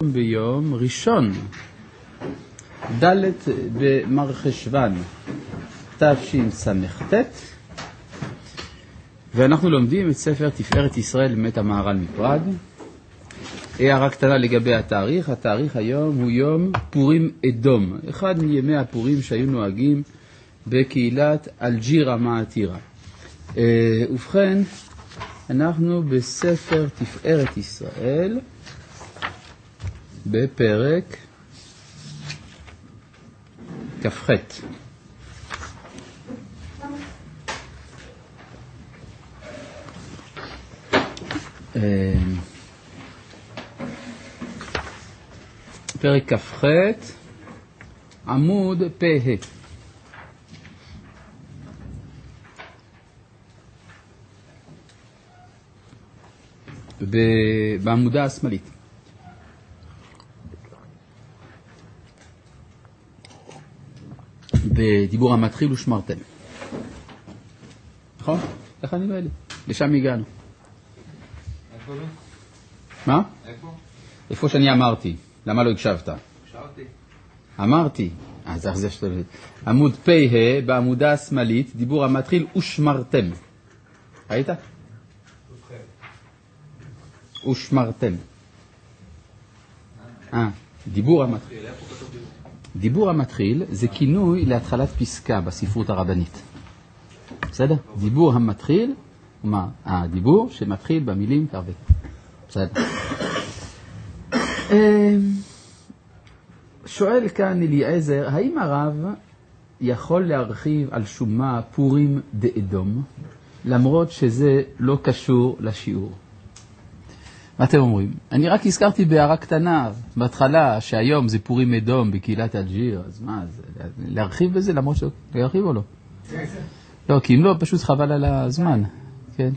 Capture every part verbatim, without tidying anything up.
היום ביום ראשון, ד' במרחשוון, תשס"ט, ואנחנו לומדים את ספר תפארת ישראל מאת המהר"ל מפראג. הערה קטנה לגבי התאריך, התאריך היום הוא יום פורים אדום, אחד מימי הפורים שהיו נוהגים בקהילת אלג'ירה מעתירה. ובכן, אנחנו בספר תפארת ישראל, בפרק כ"ח. פרק כ"ח, עמוד פ"ה. בעמודה השמאלית. בדיבור המתחיל ושמרתם. נכון? איך אני אומר לי? לשם הגענו. איפה לא? מה? איפה? איפה שאני אמרתי. למה לא הקשבת? הקשבתי. אמרתי. אז איך זה שאתה... עמוד פ"ה בעמודה השמאלית, דיבור המתחיל ושמרתם. ראית? ושמרתם. אה, דיבור המתחיל. דיבור המתחיל זה כינוי להתחלת פסקה בספרות הרבנית. בסדר? דיבור המתחיל, מה? הדיבור שמתחיל במילים קרבי. בסדר. שואל כאן אליעזר, האם הרב יכול להרחיב על שומה פורים דאדום, למרות שזה לא קשור לשיעור? מה אתם אומרים? אני רק הזכרתי בהערה קטנה, בהתחלה, שהיום זה פורים אדום בקהילת אלג'יר, אז מה, זה, להרחיב בזה למרות שלא, להרחיב או לא? לא, כי אם לא, פשוט חבל על הזמן, כן?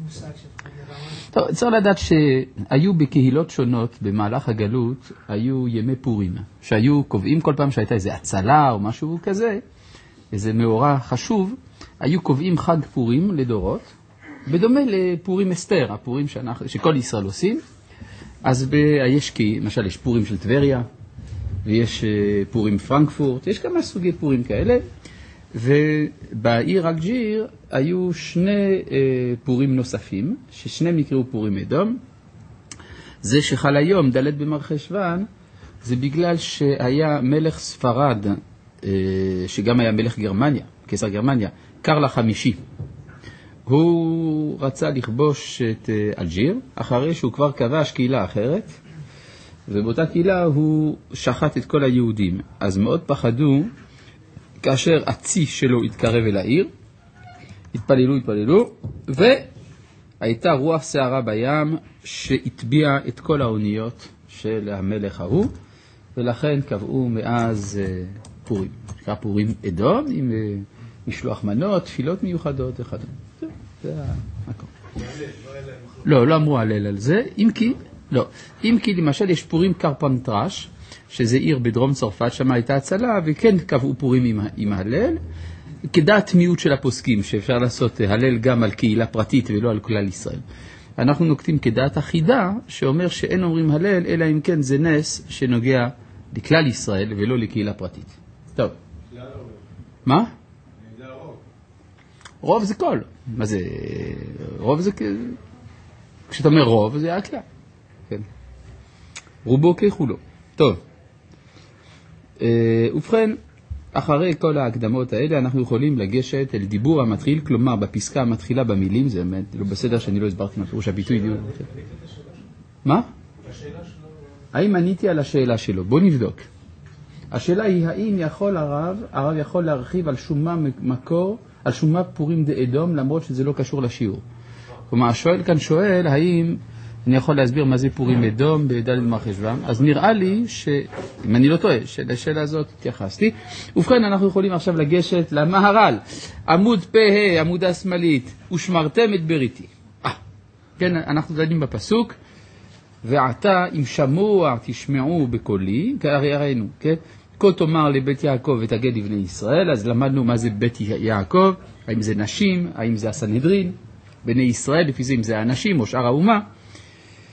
טוב, צריך לדעת שהיו בקהילות שונות במהלך הגלות, היו ימי פורים, שהיו קובעים כל פעם שהייתה איזה הצלה או משהו כזה, איזה מאורע חשוב, היו קובעים חג פורים לדורות, בדומה לפורים אסתר, הפורים שאנחנו, שכל ישראל עושים. אז ב... יש כי, למשל, יש פורים של טבריה, ויש פורים פרנקפורט, יש כמה סוגי פורים כאלה, ובעיר אלג'יר היו שני פורים נוספים, ששניהם נקראו פורים אדום. זה שחל היום, ד' במרחשוון, זה בגלל שהיה מלך ספרד, שגם היה מלך גרמניה, קיסר גרמניה, קרל החמישי. הוא רצה לכבוש את אלג'יר, אחרי שהוא כבר כבש קהילה אחרת, ובאותה קהילה הוא שחט את כל היהודים. אז מאוד פחדו, כאשר הצי שלו התקרב אל העיר, התפללו, התפללו, והייתה רוח שערה בים שהטביעה את כל האוניות של המלך ההוא, ולכן קבעו מאז פורים. נקרא פורים אדום, עם משלוח מנות, תפילות מיוחדות וכדומה. זה המקום. לא, לא אמרו הלל על זה, אם כי, לא, אם כי למשל יש פורים קרפנטרש, שזה עיר בדרום צרפת, שם הייתה הצלה, וכן קבעו פורים עם, עם הלל, כדעת מיעוט של הפוסקים, שאפשר לעשות הלל גם על קהילה פרטית ולא על כלל ישראל. אנחנו נוקטים כדעת אחידה, שאומר שאין אומרים הלל, אלא אם כן זה נס שנוגע לכלל ישראל ולא לקהילה פרטית. טוב. מה? רוב זה כל. מה זה? רוב זה כ... כשאתה אומר רוב, זה הכלל. כן. רובו ככולו. טוב. ובכן, אחרי כל ההקדמות האלה, אנחנו יכולים לגשת אל דיבור המתחיל, כלומר, בפסקה המתחילה במילים, זה באמת לא בסדר שאני לא הסברתי מה פירוש הביטוי דיבור. מה? האם עניתי על השאלה שלו? בוא נבדוק. השאלה היא, האם יכול הרב, הרב יכול להרחיב על שומה מקור, על שומה פורים דאדום, למרות שזה לא קשור לשיעור. כלומר, השואל כאן שואל, האם אני יכול להסביר מה זה פורים אדום בד' במרחשוון? אז נראה לי, ש... אם אני לא טועה, שלשאלה הזאת התייחסתי. ובכן, אנחנו יכולים עכשיו לגשת למהר"ל, עמוד פ"ה, עמודה השמאלית, ושמרתם את בריתי. אה, כן, אנחנו דנים בפסוק, ועתה אם שמוע תשמעו בקולי, הרי הראינו, כן? כה תאמר לבית יעקב ותגד לבני ישראל, אז למדנו מה זה בית יעקב, האם זה נשים, האם זה הסנהדרין, בני ישראל, לפי זה אם זה האנשים או שאר האומה.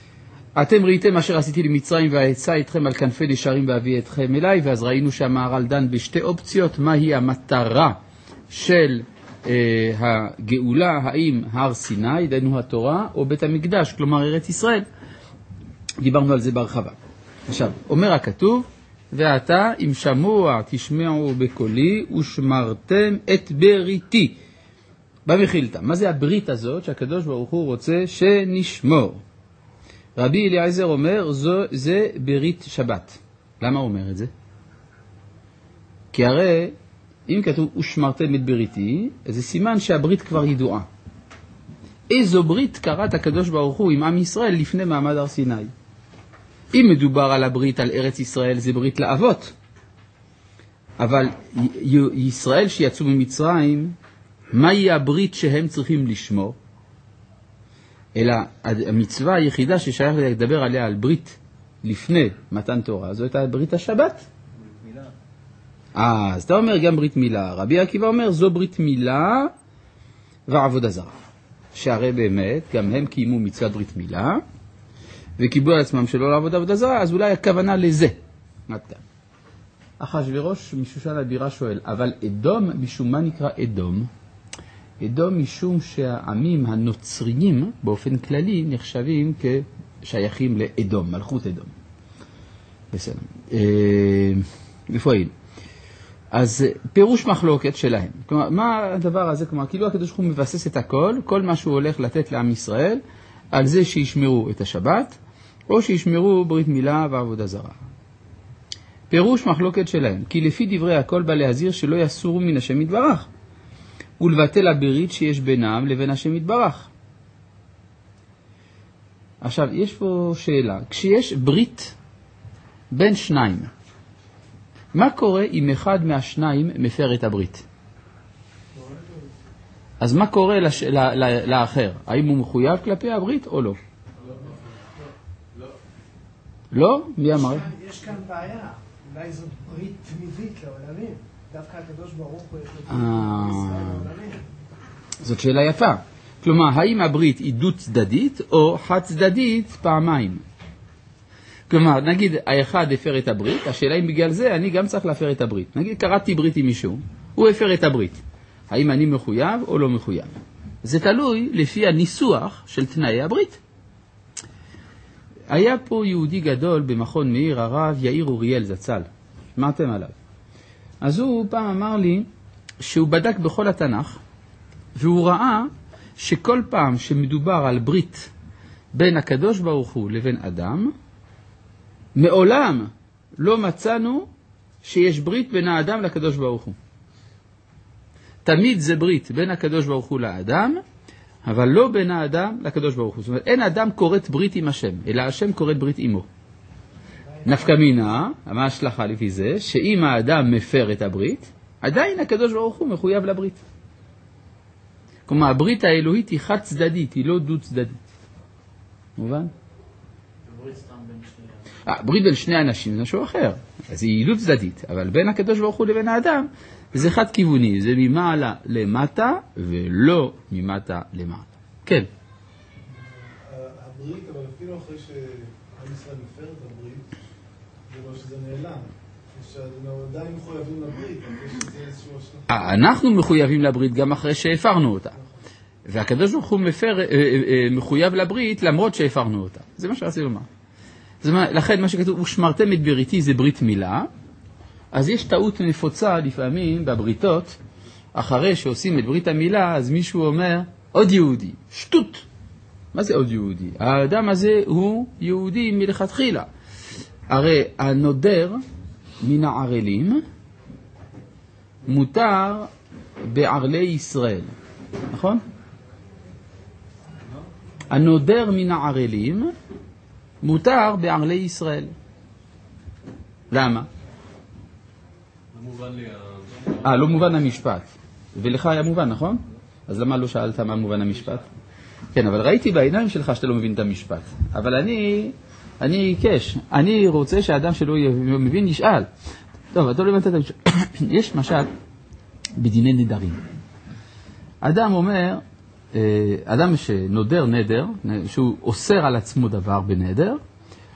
אתם ראיתם אשר עשיתי למצרים והעצה אתכם על כנפי נשרים ואביא אתכם אליי, ואז ראינו שהמהר"ל דן בשתי אופציות, מהי המטרה של אה, הגאולה, האם הר סיני, דהיינו התורה, או בית המקדש, כלומר ארץ ישראל. דיברנו על זה בהרחבה. עכשיו, אומר הכתוב, ועתה אם שמוע תשמעו בקולי ושמרתם את בריתי. במחילתא, מה זה הברית הזאת שהקדוש ברוך הוא רוצה שנשמור? רבי אליעזר אומר, זו, זה ברית שבת. למה הוא אומר את זה? כי הרי, אם כתוב, ושמרתם את בריתי, זה סימן שהברית כבר ידועה. איזו ברית קראת הקדוש ברוך הוא עם עם ישראל לפני מעמד הר סיני? אם מדובר על הברית על ארץ ישראל, זה ברית לאבות. אבל ישראל שיצאו ממצרים, מהי הברית שהם צריכים לשמור? אלא המצווה היחידה ששייך לדבר עליה על ברית לפני מתן תורה, זו הייתה ברית השבת. ברית מילה. אה, אז אתה אומר גם ברית מילה. רבי עקיבא אומר, זו ברית מילה ועבודה זרה. שהרי באמת, גם הם קיימו מצוות ברית מילה, וקיבלו על עצמם שלא לעבוד עבודה זרה, אז אולי הכוונה לזה. אחשוורוש משושן הבירה שואל, אבל אדום, משום מה נקרא אדום? אדום משום שהעמים הנוצריים באופן כללי נחשבים כשייכים לאדום, מלכות אדום. בסדר. איפה היינו? אז פירוש מחלוקת שלהם. כלומר, מה הדבר הזה? כלומר, כאילו הקדוש ברוך הוא מבסס את הכל, כל מה שהוא הולך לתת לעם ישראל, על זה שישמרו את השבת, או שישמרו ברית מילה ועבודה זרה. פירוש מחלוקת שלהם, כי לפי דברי הכל בא להזהיר שלא יסורו מן השם יתברך, ולבטל הברית שיש בינם לבין השם יתברך. עכשיו, יש פה שאלה. כשיש ברית בין שניים, מה קורה אם אחד מהשניים מפר את הברית? אז מה קורה לש... ל... ל... לאחר? האם הוא מחויב כלפי הברית או לא? לא. לא? מי אמר? יש כאן בעיה. אולי זו ברית תמידית לעולמים. דווקא הקדוש ברוך הוא יש לו לעולמים. זאת שאלה יפה. כלומר, האם הברית היא דו צדדית או חד צדדית פעמיים? כלומר, נגיד, האחד הפר את הברית, השאלה אם בגלל זה אני גם צריך להפר את הברית. נגיד, קראתי ברית עם מישהו, הוא הפר את הברית. האם אני מחויב או לא מחויב? זה תלוי לפי הניסוח של תנאי הברית. היה פה יהודי גדול במכון מאיר, הרב יאיר אוריאל זצ"ל. שמעתם עליו. אז הוא פעם אמר לי שהוא בדק בכל התנ"ך, והוא ראה שכל פעם שמדובר על ברית בין הקדוש ברוך הוא לבין אדם, מעולם לא מצאנו שיש ברית בין האדם לקדוש ברוך הוא. תמיד זה ברית בין הקדוש ברוך הוא לאדם, אבל לא בין האדם לקדוש ברוך הוא. זאת אומרת, אין אדם קוראת ברית עם השם, אלא השם קוראת ברית עמו. נפקא מינה, מה ההשלכה לפי זה? שאם האדם מפר את הברית, עדיין הקדוש ברוך הוא מחויב לברית. כלומר, הברית האלוהית היא חד צדדית, היא לא דו צדדית. מובן? ברית סתם בין שני אנשים. אה, ברית בין שני אנשים זה משהו אחר. אז היא דו צדדית, אבל בין הקדוש ברוך הוא לבין האדם, זה חד כיווני, זה ממעלה למטה ולא ממטה למטה. כן. הברית, אבל אפילו אחרי שעם ישראל מפר את הברית, זה לא שזה נעלם. שאנחנו עדיין מחויבים לברית, אבל יש איזשהו השלכה. אנחנו מחויבים לברית גם אחרי שהפרנו אותה. והקדוש ברוך הוא מפר, מחויב לברית למרות שהפרנו אותה. זה מה שרציתי לומר. לכן מה שכתוב, ושמרתם את בריתי זה ברית מילה. אז יש טעות נפוצה לפעמים בבריתות, אחרי שעושים את ברית המילה, אז מישהו אומר, עוד יהודי, שטות. מה זה עוד יהודי? האדם הזה הוא יהודי מלכתחילה. הרי הנודר מן הערלים מותר בערלי ישראל, נכון? הנודר מן הערלים מותר בערלי ישראל. למה? אה, לא מובן המשפט. ולך היה מובן, נכון? אז למה לא שאלת מה מובן המשפט? כן, אבל ראיתי בעיניים שלך שאתה לא מבין את המשפט. אבל אני, אני קש. אני רוצה שהאדם שלא מבין ישאל. טוב, אתה לא הבנת את המשפט. יש משל בדיני נדרים. אדם אומר, אדם שנודר נדר, שהוא אוסר על עצמו דבר בנדר,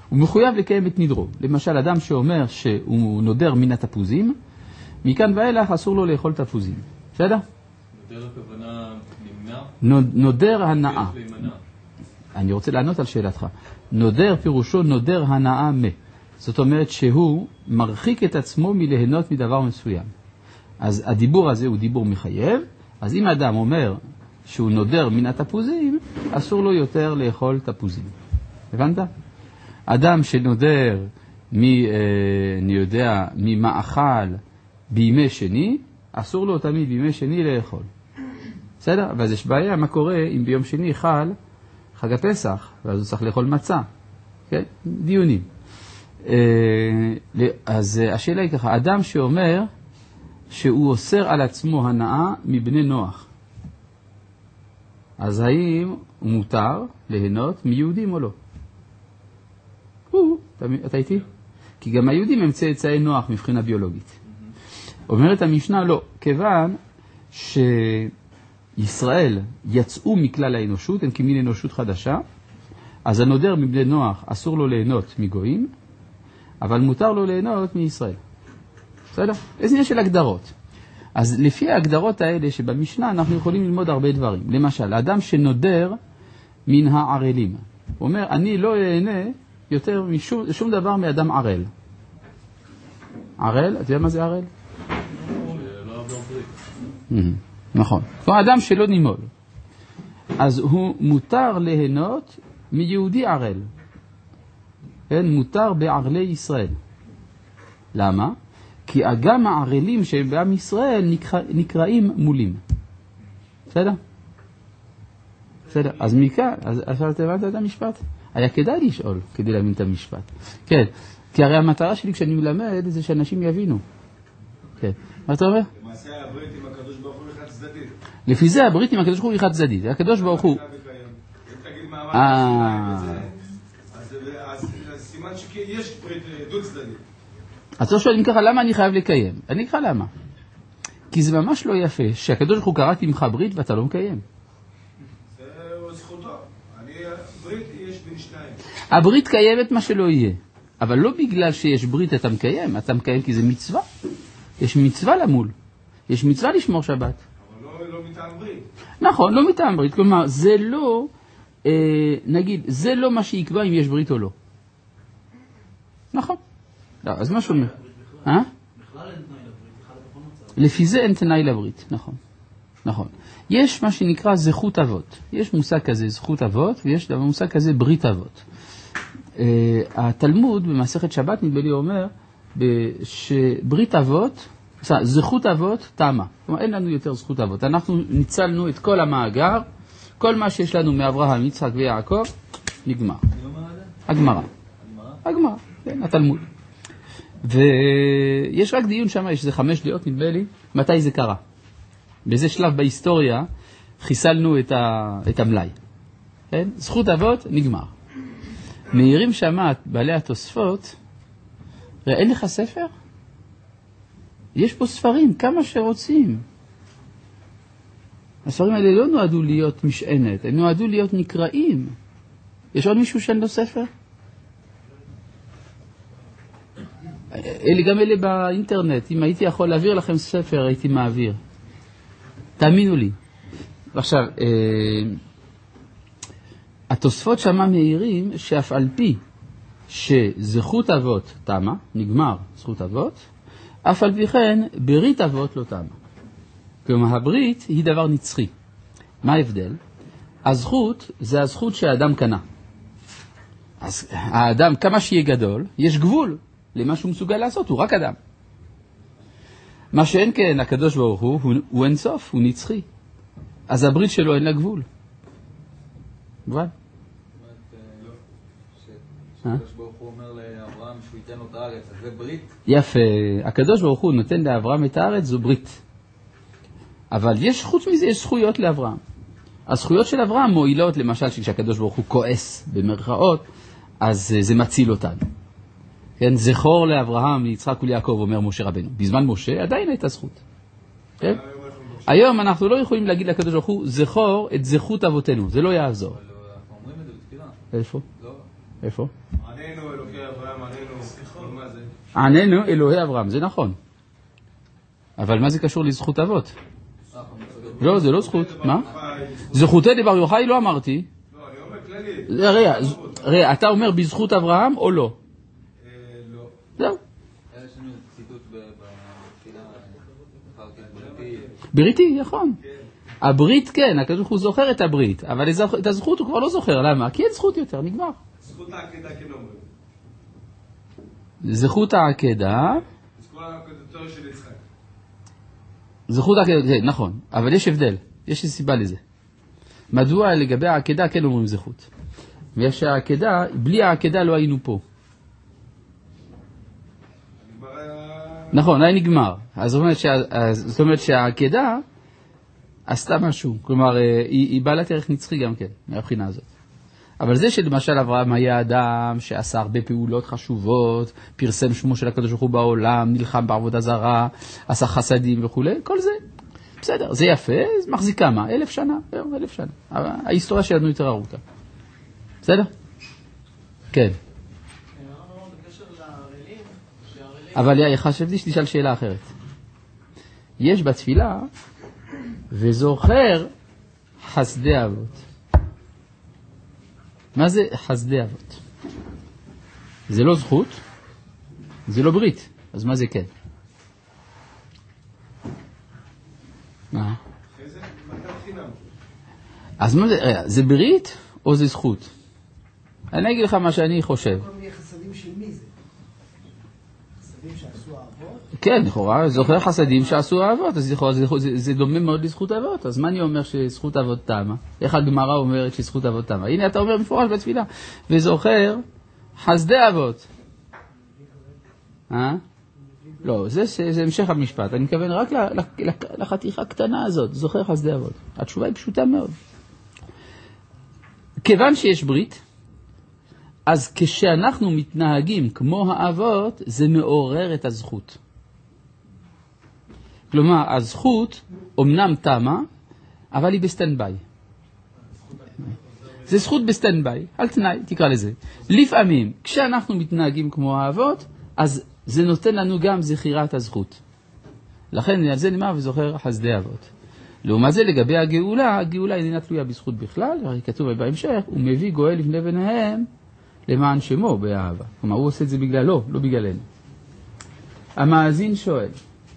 הוא מחויב לקיים את נדרו. למשל, אדם שאומר שהוא נודר מן התפוזים, מכאן ואילך אסור לו לאכול תפוזים. בסדר? נודר הכוונה נמנע? נודר הנאה. אני רוצה לענות על שאלתך. נודר פירושו נודר הנאה מה. זאת אומרת שהוא מרחיק את עצמו מליהנות מדבר מסוים. אז הדיבור הזה הוא דיבור מחייב. אז אם אדם אומר שהוא נודר מן התפוזים, אסור לו יותר לאכול תפוזים. הבנת? אדם שנודר מ, אה, אני יודע, ממאכל בימי שני, אסור לו תמיד בימי שני לאכול. בסדר? אבל יש בעיה, מה קורה אם ביום שני חל חג הפסח, ואז הוא צריך לאכול מצה. כן? דיונים. אה, אז השאלה היא ככה, אדם שאומר שהוא אוסר על עצמו הנאה מבני נוח, אז האם הוא מותר ליהנות מיהודים או לא? הוא, אתה, אתה איתי? כי גם היהודים הם צאצאי נוח מבחינה ביולוגית. אומרת המשנה לא, כיוון שישראל יצאו מכלל האנושות, הם כמין אנושות חדשה, אז הנודר מבני נוח אסור לו ליהנות מגויים, אבל מותר לו ליהנות מישראל. בסדר? איזה עניין של הגדרות. אז לפי ההגדרות האלה שבמשנה אנחנו יכולים ללמוד הרבה דברים. למשל, האדם שנודר מן הערלים. הוא אומר, אני לא אהנה יותר משום שום דבר מאדם ערל. ערל, אתה יודע מה זה ערל? שלא עבר ברית. נכון. כמו אדם שלא נימול. אז הוא מותר ליהנות מיהודי ערל. כן, מותר בערלי ישראל. למה? כי גם הערלים שהם בעם ישראל נקרא, נקראים מולים. בסדר? בסדר. אז מכאן, אז אפשר לתבנת את המשפט? היה כדאי לשאול כדי להבין את המשפט. כן. כי הרי המטרה שלי כשאני מלמד זה שאנשים יבינו. כן. מה אתה אומר? למעשה הברית עם הקדוש ברוך הוא אחד צדדית. לפי זה הברית עם הקדוש ברוך הוא אחד צדדית. הקדוש ברוך הוא... אם תגיד מה אמרת בזה, אז סימן שיש ברית דו צדדית. אז לא שואלים ככה, למה אני חייב לקיים? אני אקרא למה. כי זה ממש לא יפה שהקדוש ברוך הוא קראתי ממך ברית ואתה לא מקיים. זה זכותו. אני, ברית יש בין שניים. הברית קיימת מה שלא יהיה. אבל לא בגלל שיש ברית אתה מקיים, אתה מקיים כי זה מצווה. יש מצווה למול. יש מצווה לשמור שבת. אבל לא, לא מטעם ברית. נכון, לא מטעם ברית. כלומר, זה לא, אה, נגיד, זה לא מה שיקבע אם יש ברית או לא. נכון. לא, אז מה שאומר? אה? בכלל אין תנאי לברית, בכלל בכל מצב. לפי זה אין תנאי לברית, נכון. נכון. יש מה שנקרא זכות אבות. יש מושג כזה זכות אבות, ויש מושג כזה ברית אבות. Uh, התלמוד במסכת שבת נדמה לי אומר שברית אבות, זכות אבות תמה. כלומר, אין לנו יותר זכות אבות. אנחנו ניצלנו את כל המאגר, כל מה שיש לנו מאברהם, יצחק ויעקב, נגמר. הגמרא. הגמרא, כן, התלמוד. ויש רק דיון שם, יש איזה חמש דעות נדמה לי, מתי זה קרה. באיזה שלב בהיסטוריה חיסלנו את, ה... את המלאי. כן? זכות אבות נגמר. מהירים שמה בעלי התוספות, ראה, אין לך ספר? יש פה ספרים, כמה שרוצים. הספרים האלה לא נועדו להיות משענת, הם נועדו להיות נקראים. יש עוד מישהו שאין לו ספר? אלה, גם אלה באינטרנט, אם הייתי יכול להעביר לכם ספר, הייתי מעביר. תאמינו לי. עכשיו, אה, התוספות שמה מהירים שאף על פי שזכות אבות תמה, נגמר זכות אבות, אף על פי כן ברית אבות לא תמה. כלומר, הברית היא דבר נצחי. מה ההבדל? הזכות זה הזכות שהאדם קנה. אז האדם, כמה שיהיה גדול, יש גבול למה שהוא מסוגל לעשות, הוא רק אדם. מה שאין כן, הקדוש ברוך הוא, הוא, הוא אין סוף, הוא נצחי. אז הברית שלו אין לה גבול. אבל? הקדוש ברוך הוא אומר לאברהם שהוא ייתן לו את הארץ, אז זה ברית? יפה, הקדוש ברוך הוא נותן לאברהם את הארץ, זו ברית. אבל יש, חוץ מזה, יש זכויות לאברהם. הזכויות של אברהם מועילות, למשל, כשהקדוש ברוך הוא כועס במרכאות, אז זה מציל אותנו. כן, זכור לאברהם, ליצחק וליעקב, אומר משה רבנו. בזמן משה עדיין הייתה זכות. כן? היום אנחנו לא יכולים להגיד לקדוש ברוך הוא, זכור את זכות אבותינו, זה לא יעזור. אבל אנחנו אומרים את זה בתפילה. איפה? לא. איפה? עננו מה זה? עננו אלוהי אברהם, זה נכון. אבל מה זה קשור לזכות אבות? לא, זה לא זכות. מה? זכותי דבר יוחאי לא אמרתי. לא, אני אומר כללי. ראה, ראה, אתה אומר בזכות אברהם או לא? לא. זהו. יש לנו ציטוט בתפילה, בריתי. בריתי, נכון. הברית כן, הקדוש ברוך הוא זוכר את הברית, אבל את הזכות הוא כבר לא זוכר. למה? כי אין זכות יותר, נגמר. זכות העקדה כן אומרים. זכות העקדה, זכות העקדתו של יצחק. זכות העקדה, כן, נכון, אבל יש הבדל, יש סיבה לזה. מדוע לגבי העקדה כן אומרים זכות? ויש העקדה, בלי העקדה לא היינו פה. נכון, היה נגמר. אז זאת אומרת, שה, זאת אומרת שהעקדה עשתה משהו, כלומר, היא, היא בעלת ערך נצחי גם כן, מהבחינה הזאת. אבל זה שלמשל אברהם היה אדם שעשה הרבה פעולות חשובות, פרסם שמו של הקדוש ברוך הוא בעולם, נלחם בעבודה זרה, עשה חסדים וכו', כל זה, בסדר, זה יפה, זה מחזיק כמה? אלף שנה, אלף שנה. ההיסטוריה שלנו יותר ארוכה. בסדר? כן. אבל חשבתי שתשאל שאלה אחרת. יש בתפילה וזוכר חסדי אבות. מה זה חסדי אבות? זה לא זכות, זה לא ברית, אז מה זה כן? מה? אז מה זה, זה ברית או זה זכות? אני אגיד לך מה שאני חושב. כל מיני חסדים של מי זה? חסדים שעשו האבות? כן, לכאורה, זוכר חסדים שעשו האבות, אז לכאורה זה, זה, זה דומה מאוד לזכות האבות, אז מה אני אומר שזכות האבות תמה? איך הגמרא אומרת שזכות האבות תמה? הנה אתה אומר מפורש בתפילה, וזוכר חסדי אבות. אה? לא, זה, זה, זה המשך המשפט, אני מכוון רק לחתיכה הקטנה הזאת, זוכר חסדי אבות. התשובה היא פשוטה מאוד. כיוון שיש ברית, אז כשאנחנו מתנהגים כמו האבות, זה מעורר את הזכות. כלומר, הזכות אומנם תמה, אבל היא בסטנדביי. זה זכות בסטנדביי, על תנאי, תקרא לזה. לפעמים, כשאנחנו מתנהגים כמו האבות, אז זה נותן לנו גם זכירת הזכות. לכן, על זה נאמר וזוכר חסדי אבות. לעומת זה, לגבי הגאולה, הגאולה אינה תלויה בזכות בכלל, הרי כתוב בהמשך, הוא מביא גואל לפני ביניהם, למען שמו באהבה. כלומר, הוא עושה את זה בגללו, לא בגללנו. המאזין שואל,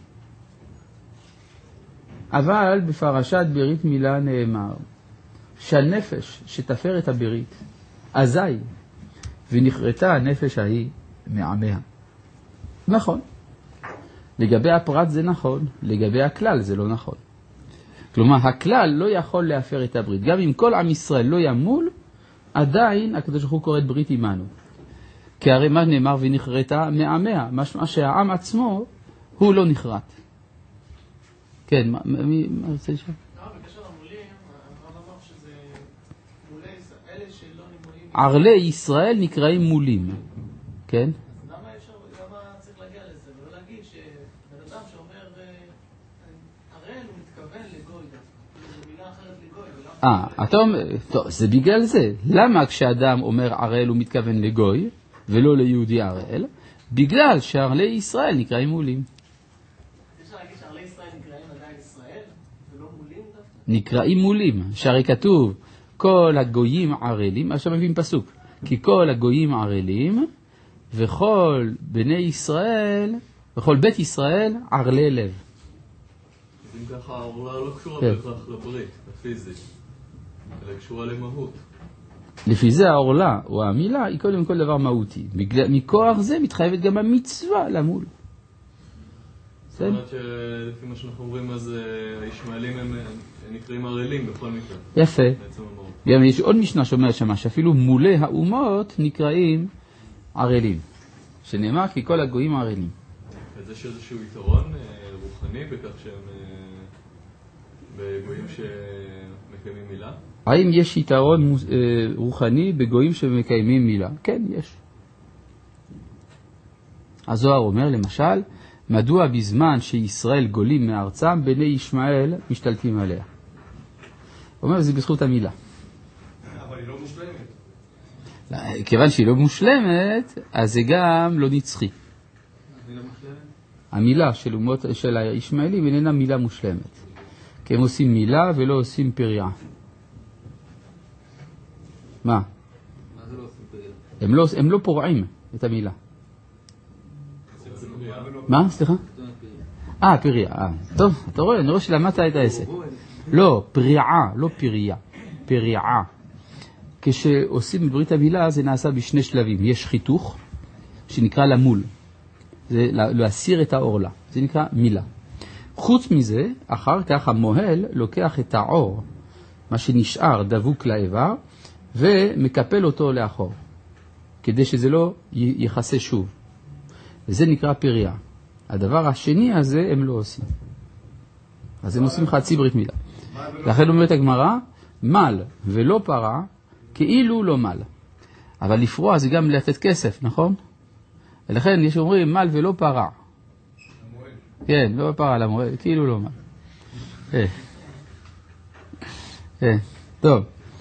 אבל בפרשת ברית מילה נאמר, שהנפש שתפר את הברית, אזי, ונכרתה הנפש ההיא מעמיה. נכון. לגבי הפרט זה נכון, לגבי הכלל זה לא נכון. כלומר, הכלל לא יכול להפר את הברית. גם אם כל עם ישראל לא ימול, עדיין הקדוש ברוך הוא קורא את ברית עמנו. כי הרי מה נאמר ונכרתה מעמיה, משמע שהעם עצמו הוא לא נכרת. כן, מי רוצה לשאול? לא, בקשר למולים, הרב אמר שזה מולי ישראל, אלה שלא נמולים. ערלי ישראל נקראים מולים, כן? אז למה אפשר, למה צריך להגיע לזה, ולא להגיד שבן אדם שאומר הראל הוא מתכוון לגוי, זו מילה אחרת לגוי. אה, אתה אומר, טוב, זה בגלל זה. למה כשאדם אומר ערל הוא מתכוון לגוי, ולא ליהודי ערל? בגלל שערלי ישראל נקראים מולים. אפשר להגיד שערלי ישראל נקראים עדיין ישראל, ולא מולים דווקא? נקראים מולים, שהרי כתוב, כל הגויים ערלים, עכשיו מביאים פסוק, כי כל הגויים ערלים, וכל בני ישראל, וכל בית ישראל ערלי לב. אז אם ככה, העורלה לא קשורה כן. בהכרח לברית, הפיזית, אלא קשורה למהות. לפי זה העורלה, או המילה, היא קודם כל דבר מהותי. בגלל, מכוח זה מתחייבת גם המצווה למול. זאת אומרת שלפי מה שאנחנו אומרים, אז הישמעאלים הם נקראים ערלים בכל מקרה. יפה. בעצם המהות. גם יש עוד משנה שאומרת שמה, שאפילו מולי האומות נקראים ערלים. שנאמר כי כל הגויים ערלים. אז יש איזשהו יתרון רוחני בכך שהם בגויים שמקיימים מילה? האם יש יתרון רוחני בגויים שמקיימים מילה? כן, יש. הזוהר אומר למשל, מדוע בזמן שישראל גולים מארצם, בני ישמעאל משתלטים עליה? הוא אומר, זה בזכות המילה. אבל היא לא מושלמת. כיוון שהיא לא מושלמת, אז זה גם לא נצחי. המילה של אומות, של הישמעאלים איננה מילה מושלמת. כי הם עושים מילה ולא עושים פריעה. מה? מה זה לא עושים פריעה? הם לא, הם לא פורעים את המילה. מה? סליחה? אה, פריעה. אה. טוב, אתה רואה, אני רואה שלמדת את העסק. לא, פריעה, לא פריעה. פריעה. כשעושים בברית המילה זה נעשה בשני שלבים. יש חיתוך שנקרא למול. זה להסיר את העורלה. זה נקרא מילה. חוץ מזה, אחר כך המוהל לוקח את העור, מה שנשאר דבוק לאיבר, ומקפל אותו לאחור, כדי שזה לא יחסה שוב. וזה נקרא פריעה. הדבר השני הזה הם לא עושים. אז הם עושים חצי ברית מילה. לכן אומרת הגמרא, מל ולא פרה, כאילו לא מל. אבל לפרוע זה גם לתת כסף, נכון? ולכן יש אומרים מל ולא פרה. כן, לא פרה למועד, כאילו לא מל. כן. כן, טוב.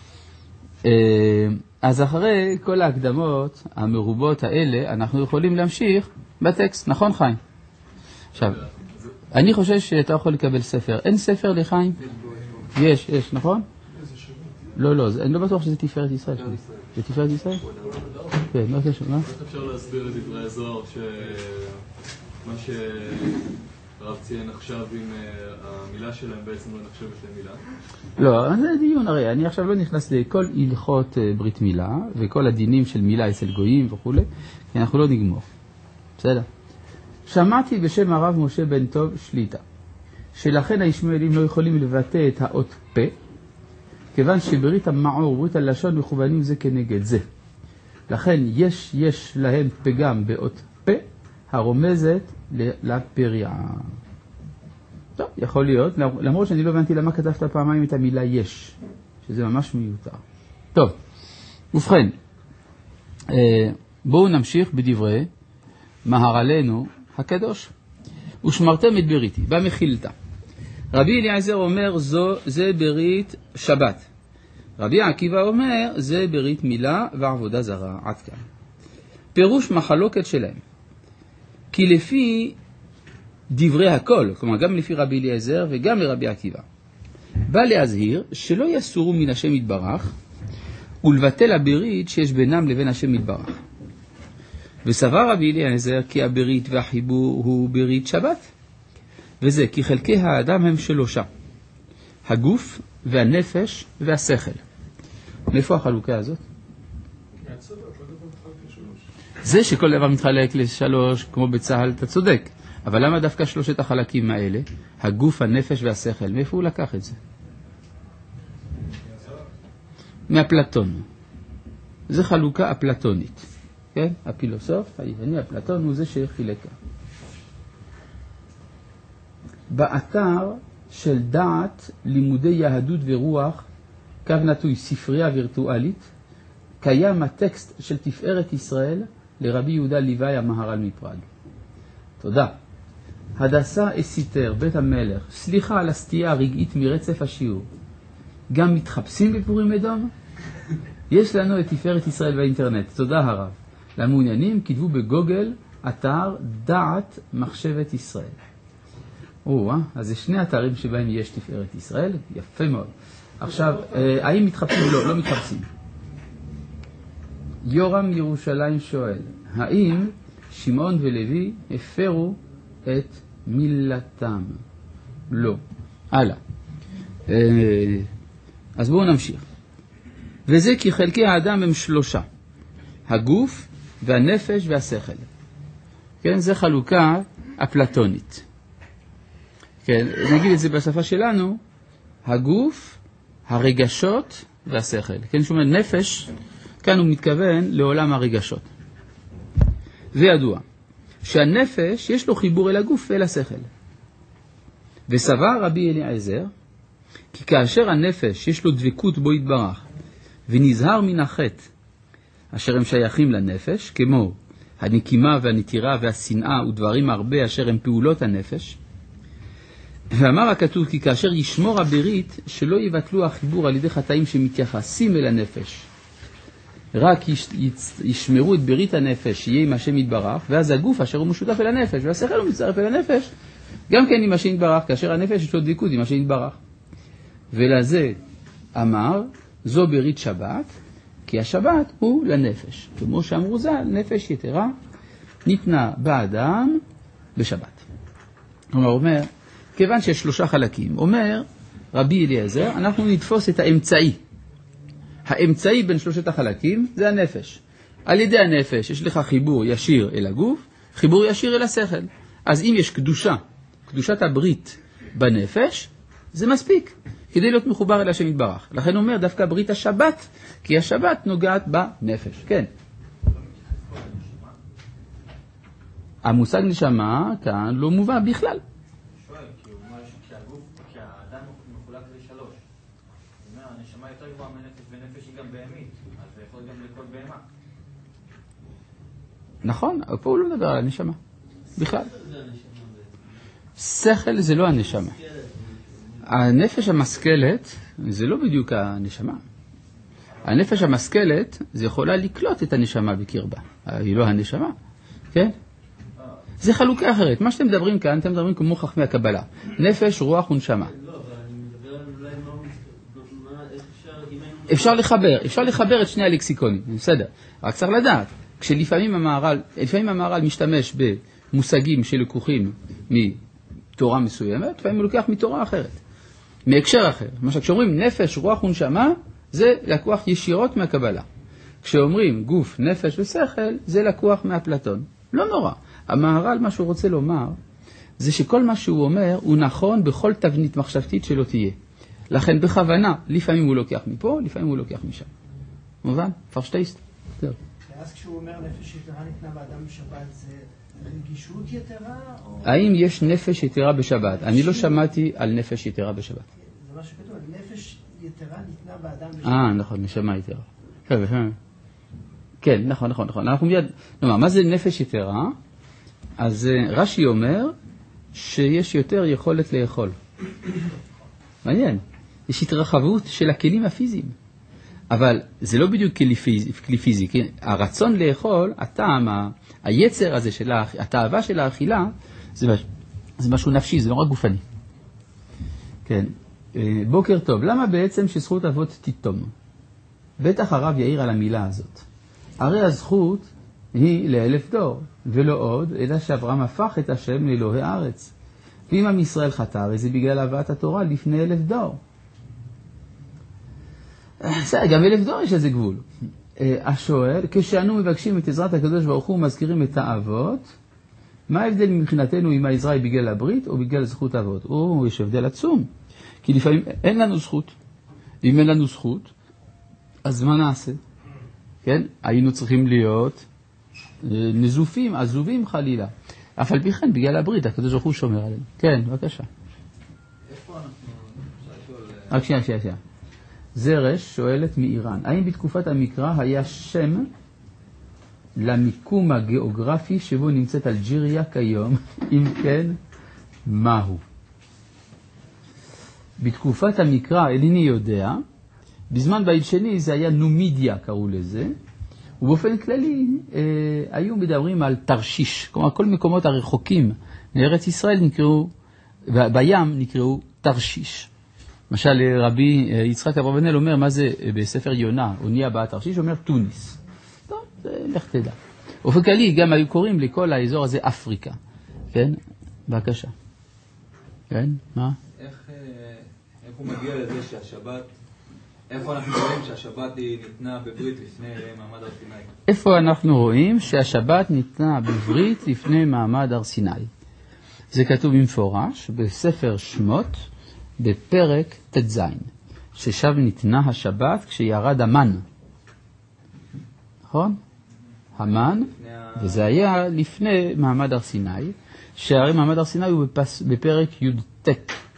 אז אחרי כל ההקדמות המרובות האלה, אנחנו יכולים להמשיך בטקסט, נכון חיים? עכשיו, אני חושב שאתה יכול לקבל ספר. אין ספר לחיים? יש, יש, נכון? לא, לא, אני לא בטוח שזה תפארת ישראל. זה תפארת ישראל? כן, לא קשור, מה? איך אפשר להסביר את דברי הזוהר שמה שרב ציין עכשיו עם המילה שלהם בעצם לא נחשבת למילה? לא, זה דיון הרי, אני עכשיו לא נכנס לכל הלכות ברית מילה וכל הדינים של מילה אצל גויים וכו', כי אנחנו לא נגמור. בסדר? שמעתי בשם הרב משה בן טוב שליטה, שלכן הישמעאלים לא יכולים לבטא את האות פה, כיוון שברית המעור וברית הלשון מכוונים זה כנגד זה. לכן יש, יש להם פגם באות פה, הרומזת לפריעה. טוב, יכול להיות, למרות שאני לא הבנתי למה כתבת פעמיים את המילה יש, שזה ממש מיותר. טוב, ובכן, בואו נמשיך בדברי מהר"לנו הקדוש. ושמרתם את בריתי, במחילתא. רבי אליעזר אומר, זו, זה ברית שבת. רבי עקיבא אומר, זה ברית מילה ועבודה זרה. עד כאן. פירוש מחלוקת שלהם. כי לפי דברי הכל, כלומר גם לפי רבי אליעזר וגם לרבי עקיבא, בא להזהיר שלא יסורו מן השם יתברך ולבטל הברית שיש בינם לבין השם יתברך. וסבר רבי אליעזר כי הברית והחיבור הוא ברית שבת. וזה כי חלקי האדם הם שלושה, הגוף והנפש והשכל. מאיפה החלוקה הזאת? זה שכל דבר מתחלק לשלוש, כמו בצהל, אתה צודק. אבל למה דווקא שלושת החלקים האלה, הגוף, הנפש והשכל? מאיפה הוא לקח את זה? מאפלטון. זה חלוקה אפלטונית. כן? הפילוסוף, היווני, אפלטון, הוא זה שחילקה. באתר של דעת לימודי יהדות ורוח, קו נטוי ספרייה וירטואלית, קיים הטקסט של תפארת ישראל לרבי יהודה ליוואי המהר"ל מפראג. תודה. הדסה אסיתר, בית המלך, סליחה על הסטייה הרגעית מרצף השיעור. גם מתחפשים בפורים אדום? יש לנו את תפארת ישראל באינטרנט. תודה הרב. למעוניינים כתבו בגוגל אתר דעת מחשבת ישראל. או, אז זה שני אתרים שבהם יש תפארת ישראל, יפה מאוד. עכשיו, האם מתחפשים? לא, לא מתחפשים. יורם ירושלים שואל, האם שמעון ולוי הפרו את מילתם? לא. הלאה. אז בואו נמשיך. וזה כי חלקי האדם הם שלושה, הגוף והנפש והשכל. כן, זה חלוקה אפלטונית. כן, נגיד את זה בשפה שלנו, הגוף, הרגשות והשכל. כן, שאומר נפש, כאן הוא מתכוון לעולם הרגשות. זה ידוע, שהנפש יש לו חיבור אל הגוף ואל השכל. וסבר רבי אליעזר, כי כאשר הנפש יש לו דבקות בו יתברך, ונזהר מן החטא, אשר הם שייכים לנפש, כמו הנקימה והנטירה והשנאה ודברים הרבה אשר הם פעולות הנפש, ואמר הכתוב כי כאשר ישמור הברית שלא יבטלו החיבור על ידי חטאים שמתייחסים אל הנפש, רק יש, יש, ישמרו את ברית הנפש שיהיה עם השם יתברך, ואז הגוף אשר הוא משותף אל הנפש, והשכל הוא מצטרף אל הנפש, גם כן עם השם יתברך, כאשר הנפש יש לו דבקות עם השם יתברך. ולזה אמר, זו ברית שבת, כי השבת הוא לנפש. כמו שאמרו ז"ל, נפש יתרה ניתנה באדם בשבת. כלומר, אומר, כיוון שיש שלושה חלקים, אומר רבי אליעזר, אנחנו נתפוס את האמצעי. האמצעי בין שלושת החלקים זה הנפש. על ידי הנפש יש לך חיבור ישיר אל הגוף, חיבור ישיר אל השכל. אז אם יש קדושה, קדושת הברית בנפש, זה מספיק כדי להיות מחובר אל השם יתברך. לכן אומר דווקא ברית השבת, כי השבת נוגעת בנפש. כן. המושג נשמה כאן לא מובא בכלל. שואל, כי הוא אומר שהגוף, שהאדם מחולק לשלוש. הוא אומר, הנשמה יותר גבוהה מנפש, ונפש היא גם בהמית, אז זה יכול גם לכל בהמה. נכון, אבל פה הוא לא מדבר על הנשמה. בכלל. שכל זה לא הנשמה. הנפש המשכלת זה לא בדיוק הנשמה. הנפש המשכלת זה יכולה לקלוט את הנשמה בקרבה. היא לא הנשמה. כן? זה חלוקה אחרת. מה שאתם מדברים כאן, אתם מדברים כמו חכמי הקבלה. נפש, רוח ונשמה. לא, אבל אני מדבר על אולי מה, איך אפשר, אם היינו... אפשר לחבר, אפשר לחבר את שני הלקסיקונים. בסדר. רק צריך לדעת, כשלפעמים המהר"ל, לפעמים המהר"ל משתמש במושגים שלקוחים מתורה מסוימת, לפעמים הוא לוקח מתורה אחרת. מהקשר אחר. למשל, כשאומרים נפש, רוח ונשמה, זה לקוח ישירות מהקבלה. כשאומרים גוף, נפש ושכל, זה לקוח מהפלטון. לא נורא. המהר"ל, מה שהוא רוצה לומר, זה שכל מה שהוא אומר הוא נכון בכל תבנית מחשבתית שלא תהיה. לכן בכוונה, לפעמים הוא לוקח מפה, לפעמים הוא לוקח משם. מובן? פרשטייסט? טוב. ואז כשהוא אומר נפש יתרה ניתנה באדם בשבת, זה רגישות יתרה? או... האם יש נפש יתרה בשבת? אני לא שמעתי על נפש יתרה בשבת. זה מה שכתוב, נפש יתרה ניתנה באדם בשבת. אה, נכון, נשמה יתרה. כן, נכון, נכון, נכון. אנחנו מיד, נאמר, מה זה נפש יתרה? אז רש"י אומר שיש יותר יכולת לאכול. מעניין. יש התרחבות של הכלים הפיזיים. אבל זה לא בדיוק כלי פיזי, כלי פיזי. כן? הרצון לאכול, הטעם, היצר הזה של התאווה של האכילה, זה, מש, זה משהו נפשי, זה לא רק גופני. כן. בוקר טוב. למה בעצם שזכות אבות תיתום? בטח הרב יעיר על המילה הזאת. הרי הזכות היא לאלף דור, ולא עוד, אלא שאברהם הפך את השם לאלוהי הארץ. ואם עם ישראל חטא, הרי זה בגלל הבאת התורה לפני אלף דור. גם אלף דור יש איזה גבול. השואל, כשאנו מבקשים את עזרת הקדוש ברוך הוא ומזכירים את האבות, מה ההבדל מבחינתנו אם העזרה היא בגלל הברית או בגלל זכות האבות? או, יש הבדל עצום. כי לפעמים אין לנו זכות. אם אין לנו זכות, אז מה נעשה? כן? היינו צריכים להיות נזופים, עזובים חלילה. אף על פי כן, בגלל הברית, הקדוש ברוך הוא שומר עלינו. כן, בבקשה. איפה אנחנו... רק שנייה, שנייה, שנייה. זרש שואלת מאיראן, האם בתקופת המקרא היה שם למיקום הגיאוגרפי שבו נמצאת אלג'יריה כיום? אם כן, מהו? בתקופת המקרא, אליני יודע, בזמן בית שני זה היה נומידיה קראו לזה, ובאופן כללי אה, היו מדברים על תרשיש, כלומר כל מקומות הרחוקים מארץ ישראל נקראו, בים נקראו תרשיש. למשל רבי יצחק אברבנאל אומר מה זה בספר יונה, אונייה באה תרשיש, אומר טוניס. טוב, זה לך תדע. באופן כללי גם היו קוראים לכל האזור הזה אפריקה. כן? בבקשה. כן? מה? איך, איך הוא מגיע לזה שהשבת, איפה אנחנו רואים שהשבת היא ניתנה בברית לפני מעמד הר סיני? איפה אנחנו רואים שהשבת ניתנה בברית לפני מעמד הר סיני? זה כתוב במפורש בספר שמות, בפרק תז, ששם ניתנה השבת כשירד המן. נכון? המן, וזה היה לפני מעמד הר סיני, שהרי מעמד הר סיני הוא בפס, בפרק י"ט.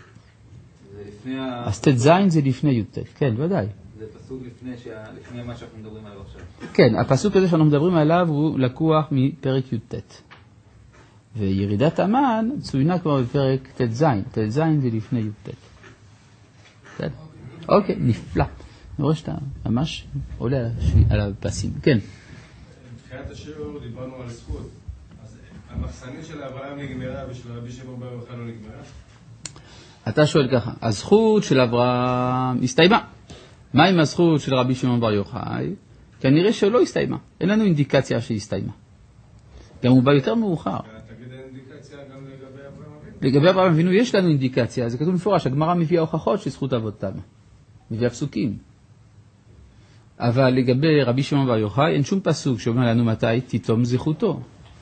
אז תז זה לפני י"ט, כן, ודאי. זה פסוק לפני, שה... לפני מה שאנחנו מדברים עליו עכשיו. כן, הפסוק הזה שאנחנו מדברים עליו הוא לקוח מפרק י"ט. וירידת המן צוינה כבר בפרק תז, תז זה לפני י"ט. אוקיי, נפלא. אני רואה שאתה ממש עולה על הפסים. כן. בתחילת השיעור דיברנו על זכות. אז המחסנית של אברהם נגמרה ושל רבי שמעון בר יוחאי לא נגמרה? אתה שואל ככה, הזכות של אברהם הסתיימה. מה עם הזכות של רבי שמעון בר יוחאי? כנראה שלא הסתיימה. אין לנו אינדיקציה שהיא הסתיימה. גם הוא בא יותר מאוחר. תגיד אינדיקציה גם לגבי אברהם אבינו? לגבי אברהם אבינו יש לנו אינדיקציה. זה כתוב מפורש, הגמרא מביאה הוכחות של זכות אבותיו. מביאה פסוקים. אבל לגבי רבי שמעון בר יוחאי אין שום פסוק שאומר לנו מתי תיתום זכותו.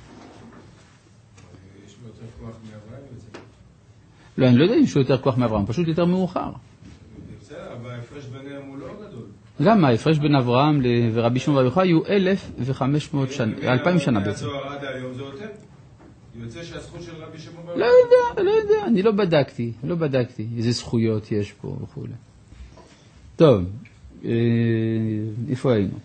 יש לו יותר כוח מאברהם בזה? לא, אני לא יודע אם יש לו יותר כוח מאברהם, פשוט יותר מאוחר. בסדר, אבל ההפרש ביניהם הוא לא גדול. למה? ההפרש בין אברהם ורבי שמעון בר יוחאי הוא אלף וחמש מאות שנה, אלפיים שנה בעצם. עד היום זה יותר? יוצא שהזכות של רבי שמעון בר לא יוחאי? יודע, לא יודע, אני לא בדקתי, לא בדקתי איזה זכויות יש פה וכו'. טוב, איפה היינו?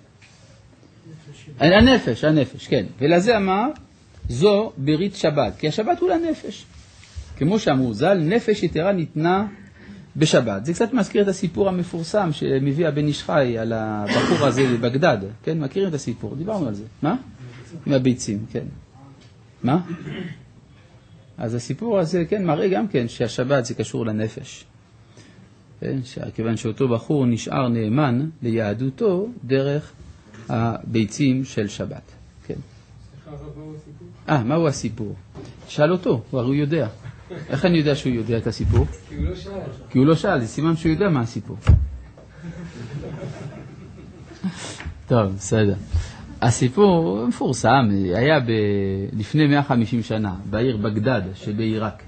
הנפש, הנפש, כן. ולזה אמר, זו ברית שבת, כי השבת הוא לנפש. כמו שאמרו, ז"ל, נפש יתרה ניתנה בשבת. זה קצת מזכיר את הסיפור המפורסם שמביא הבן איש חי על הבחור הזה בבגדד. כן, מכירים את הסיפור, דיברנו על זה. מה? עם הביצים, כן. מה? אז הסיפור הזה, כן, מראה גם כן שהשבת זה קשור לנפש. כן, כיוון שאותו בחור נשאר נאמן ליהדותו דרך הביצים של שבת. כן. סליחה, אבל מהו הסיפור? אה, מהו הסיפור? שאל אותו, הוא הרי יודע. איך אני יודע שהוא יודע את הסיפור? כי הוא לא שאל. כי הוא לא שאל, זה סימן שהוא יודע מה הסיפור. טוב, בסדר. הסיפור מפורסם, היה ב... לפני מאה וחמישים שנה, בעיר בגדד שבעיראק.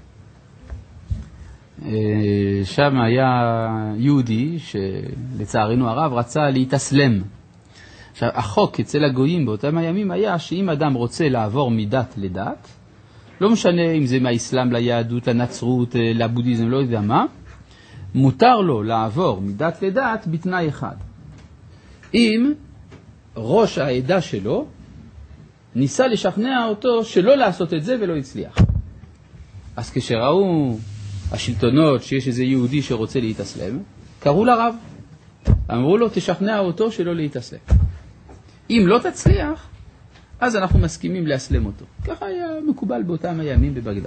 שם היה יהודי שלצערנו הרב רצה להתאסלם. עכשיו, החוק אצל הגויים באותם הימים היה שאם אדם רוצה לעבור מדת לדת, לא משנה אם זה מהאסלאם ליהדות, לנצרות, לבודהיזם, לא יודע מה, מותר לו לעבור מדת לדת בתנאי אחד. אם ראש העדה שלו ניסה לשכנע אותו שלא לעשות את זה ולא הצליח. אז כשראו השלטונות שיש איזה יהודי שרוצה להתאסלם, קראו לרב. אמרו לו, תשכנע אותו שלא להתאסלם. אם לא תצליח, אז אנחנו מסכימים להסלם אותו. ככה היה מקובל באותם הימים בבגדד.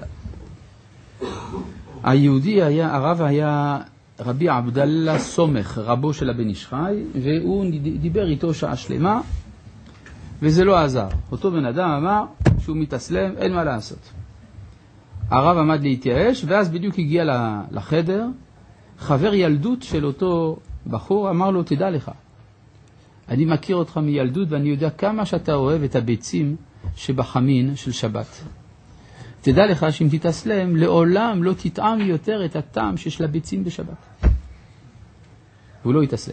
היהודי היה, הרב היה רבי עבדאללה סומך, רבו של הבן איש חי, והוא דיבר איתו שעה שלמה, וזה לא עזר. אותו בן אדם אמר שהוא מתאסלם, אין מה לעשות. הרב עמד להתייאש, ואז בדיוק הגיע לחדר, חבר ילדות של אותו בחור אמר לו, תדע לך, אני מכיר אותך מילדות ואני יודע כמה שאתה אוהב את הביצים שבחמין של שבת. תדע לך שאם תתאסלם, לעולם לא תטעם יותר את הטעם שיש לביצים בשבת. והוא לא יתאסלם.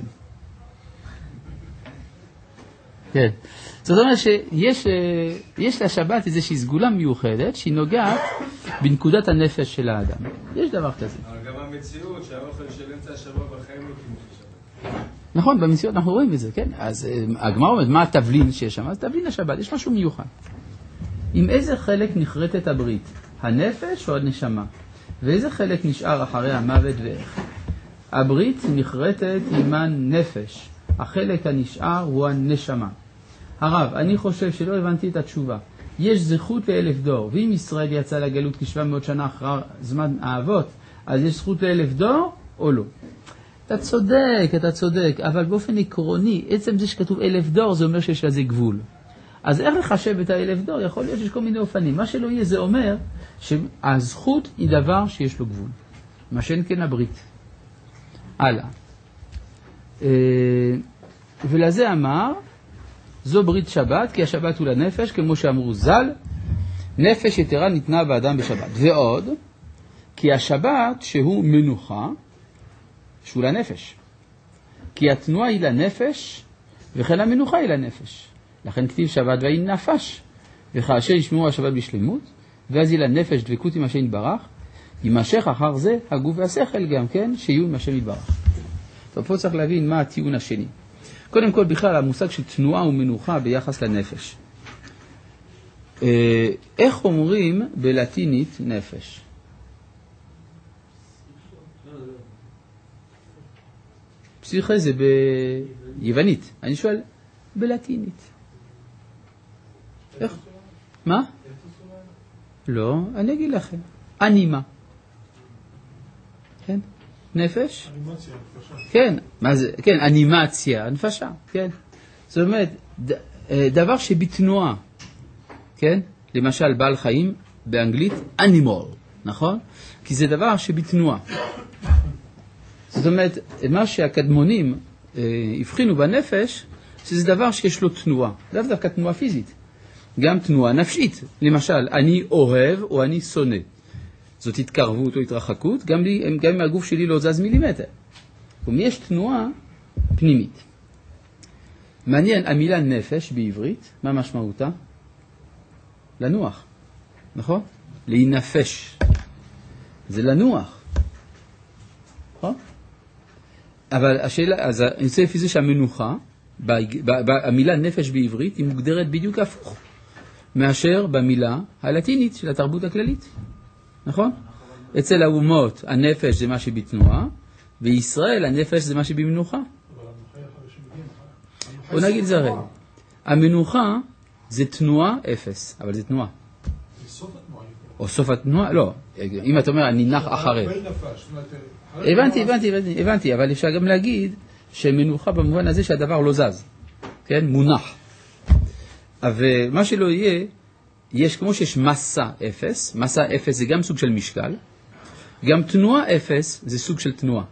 כן. זאת אומרת שיש יש לשבת איזושהי סגולה מיוחדת שהיא נוגעת בנקודת הנפש של האדם. יש דבר כזה. אבל גם המציאות שהאוכל של אמצע השבוע בחיים לא כמו של שבת. נכון, במציאות אנחנו רואים את זה, כן? אז הגמרא אומרת, מה התבלין שיש שם? אז תבלין השבת, יש משהו מיוחד. עם איזה חלק נחרטת הברית? הנפש או הנשמה? ואיזה חלק נשאר אחרי המוות ואיך? הברית נחרטת עם הנפש. החלק הנשאר הוא הנשמה. הרב, אני חושב שלא הבנתי את התשובה. יש זכות לאלף דור, ואם ישראל יצא לגלות כשבע מאות שנה אחר זמן האבות, אז יש זכות לאלף דור או לא? אתה צודק, אתה צודק, אבל באופן עקרוני, עצם זה שכתוב אלף דור, זה אומר שיש לזה גבול. אז איך לחשב את האלף דור? יכול להיות שיש כל מיני אופנים. מה שלא יהיה זה אומר שהזכות היא דבר שיש לו גבול. מה שאין כן הברית. הלאה. ולזה אמר, זו ברית שבת, כי השבת הוא לנפש, כמו שאמרו ז"ל, נפש יתרה ניתנה באדם בשבת. ועוד, כי השבת שהוא מנוחה, שהוא לנפש. כי התנועה היא לנפש, וכן המנוחה היא לנפש. לכן כתיב שבת והיא נפש, וכאשר ישמעו השבת בשלמות, ואז היא לנפש דבקות עם השם יתברך, יימשך אחר זה הגוף והשכל גם כן, שיהיו עם השם יתברך. טוב, פה צריך להבין מה הטיעון השני. קודם כל, בכלל, המושג של תנועה ומנוחה ביחס לנפש. איך אומרים בלטינית נפש? פסיכה זה ביוונית. אני שואל, בלטינית. איך? מה? לא, אני אגיד לכם. אנימה. כן? נפש? אנימציה, נפשה. כן, מה זה? כן, אנימציה, נפשה, כן. זאת אומרת, ד, דבר שבתנועה, כן? למשל, בעל חיים, באנגלית, animal, נכון? כי זה דבר שבתנועה. זאת אומרת, מה שהקדמונים אה, הבחינו בנפש, שזה דבר שיש לו תנועה. זה דווקא תנועה פיזית. גם תנועה נפשית. למשל, אני אוהב או אני שונא. זאת התקרבות או התרחקות, גם, לי, גם אם הגוף שלי לא זז מילימטר. יש תנועה פנימית. מעניין, המילה נפש בעברית, מה משמעותה? לנוח, נכון? להינפש. זה לנוח. נכון? אבל השאלה, אז אני רוצה לפי זה שהמנוחה, המילה נפש בעברית, היא מוגדרת בדיוק הפוך, מאשר במילה הלטינית של התרבות הכללית. נכון? אצל האומות הנפש זה מה שבתנועה, וישראל הנפש זה מה שבמנוחה. בוא נגיד זה הרי. המנוחה זה תנועה אפס, אבל זה תנועה. או סוף התנועה? לא. אם אתה אומר, אני נח אחרי. הבנתי, הבנתי, הבנתי, הבנתי, אבל אפשר גם להגיד שמנוחה במובן הזה שהדבר לא זז. כן? מונח. אבל מה שלא יהיה, יש כמו שיש מסה אפס, מסה אפס זה גם סוג של משקל, גם תנועה אפס זה סוג של תנועה.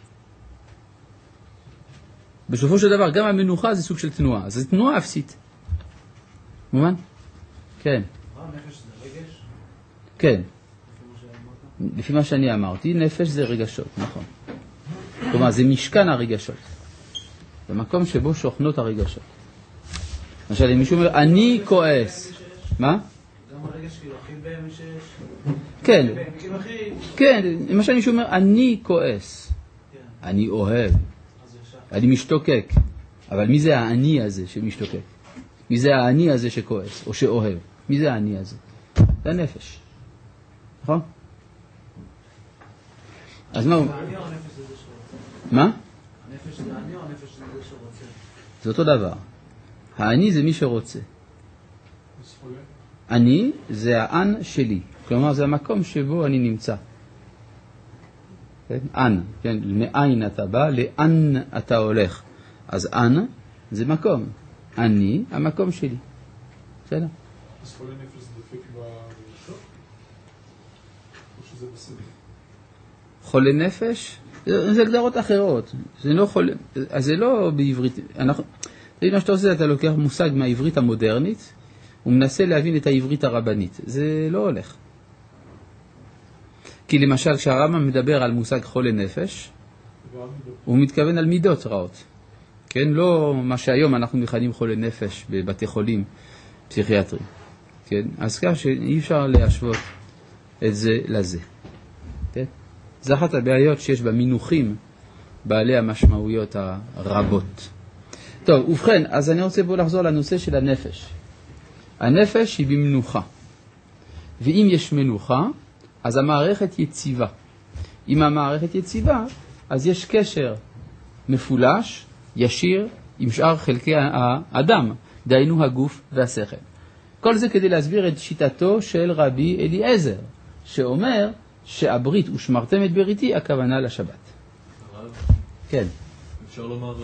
בסופו של דבר, גם המנוחה זה סוג של תנועה, זה תנועה אפסית. מובן? כן. מה, נפש זה רגש? כן. לפי מה שאני אמרתי, נפש זה רגשות, נכון. כלומר, זה משכן הרגשות. זה מקום שבו שוכנות הרגשות. למשל, אם מישהו אומר, אני כועס. מה? גם הרגש כאילו הכי בהם שיש? כן. כאילו הכי... כן, למשל מישהו אומר, אני כועס. אני אוהב. אני משתוקק. אבל מי זה האני הזה שמשתוקק? מי זה האני הזה שכועס או שאוהב? מי זה האני הזה? זה הנפש. נכון? אז מה הוא... מה? הנפש זה האני או הנפש זה זה שרוצה? זה אותו דבר. האני זה מי שרוצה. אני זה האן שלי. כלומר, זה המקום שבו אני נמצא. כן? אן, כן? מאין אתה בא, לאן אתה הולך. אז אן זה מקום. אני, המקום שלי. בסדר? אז חולה נפש זה דפק ברגשות? או שזה בסדר? חולה נפש? זה הגדרות אחרות. זה לא חולה, אז זה לא בעברית. אנחנו, תראי מה שאתה עושה, אתה לוקח מושג מהעברית המודרנית, ומנסה להבין את העברית הרבנית. זה לא הולך. כי למשל, כשהרמב"ם מדבר על מושג חולה נפש, הוא מתכוון על מידות רעות. כן? לא מה שהיום אנחנו מכנים חולה נפש בבתי חולים פסיכיאטריים. כן? אז כך שאי אפשר להשוות את זה לזה. כן? זה אחת הבעיות שיש במינוחים בעלי המשמעויות הרבות. טוב, ובכן, אז אני רוצה בוא לחזור לנושא של הנפש. הנפש היא במנוחה. ואם יש מנוחה, אז המערכת יציבה. אם המערכת יציבה, אז יש קשר מפולש, ישיר, עם שאר חלקי האדם, דהיינו הגוף והשכל. כל זה כדי להסביר את שיטתו של רבי אליעזר, שאומר שהברית ושמרתם את בריתי, הכוונה לשבת. הרב? כן. אפשר לומר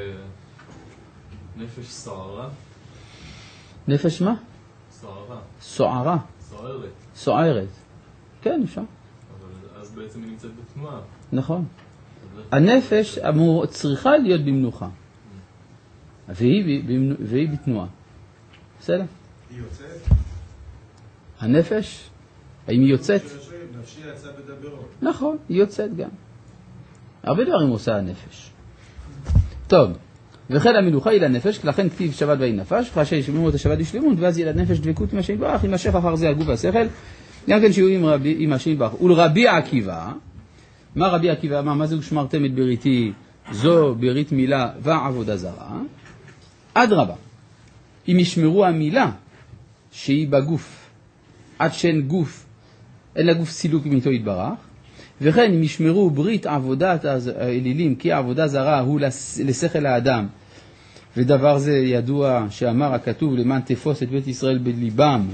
נפש סוערה? נפש מה? סוערה. סוערה. סוערת. סוערת. כן, אפשר. אבל אז בעצם היא נמצאת בתנועה. נכון. הנפש אמור, צריכה להיות במנוחה. והיא, והיא בתנועה. בסדר? היא יוצאת? הנפש, האם היא יוצאת? נפשי יצא בדברות. נכון, היא יוצאת גם. הרבה דברים עושה הנפש. טוב, וכן המנוחה היא לנפש, לכן כתיב שבת והיא נפש, חשי ישמעו את השבת ישלמות, ואז יהיה לנפש דבקות עם השם יתברך, יימשך אחר זה הגוף והשכל, גם כן שיהיו עם, רבי, עם השם יתברך. ולרבי עקיבא, מה רבי עקיבא אמר? מה זה ושמרתם את בריתי? זו ברית מילה ועבודה זרה. אדרבה, אם ישמרו המילה שהיא בגוף, עד שאין גוף, אין לה גוף סילוק איתו יתברך, וכן אם ישמרו ברית עבודת האלילים, כי העבודה זרה הוא לשכל האדם, ודבר זה ידוע שאמר הכתוב למען תפוס את בית ישראל בליבם,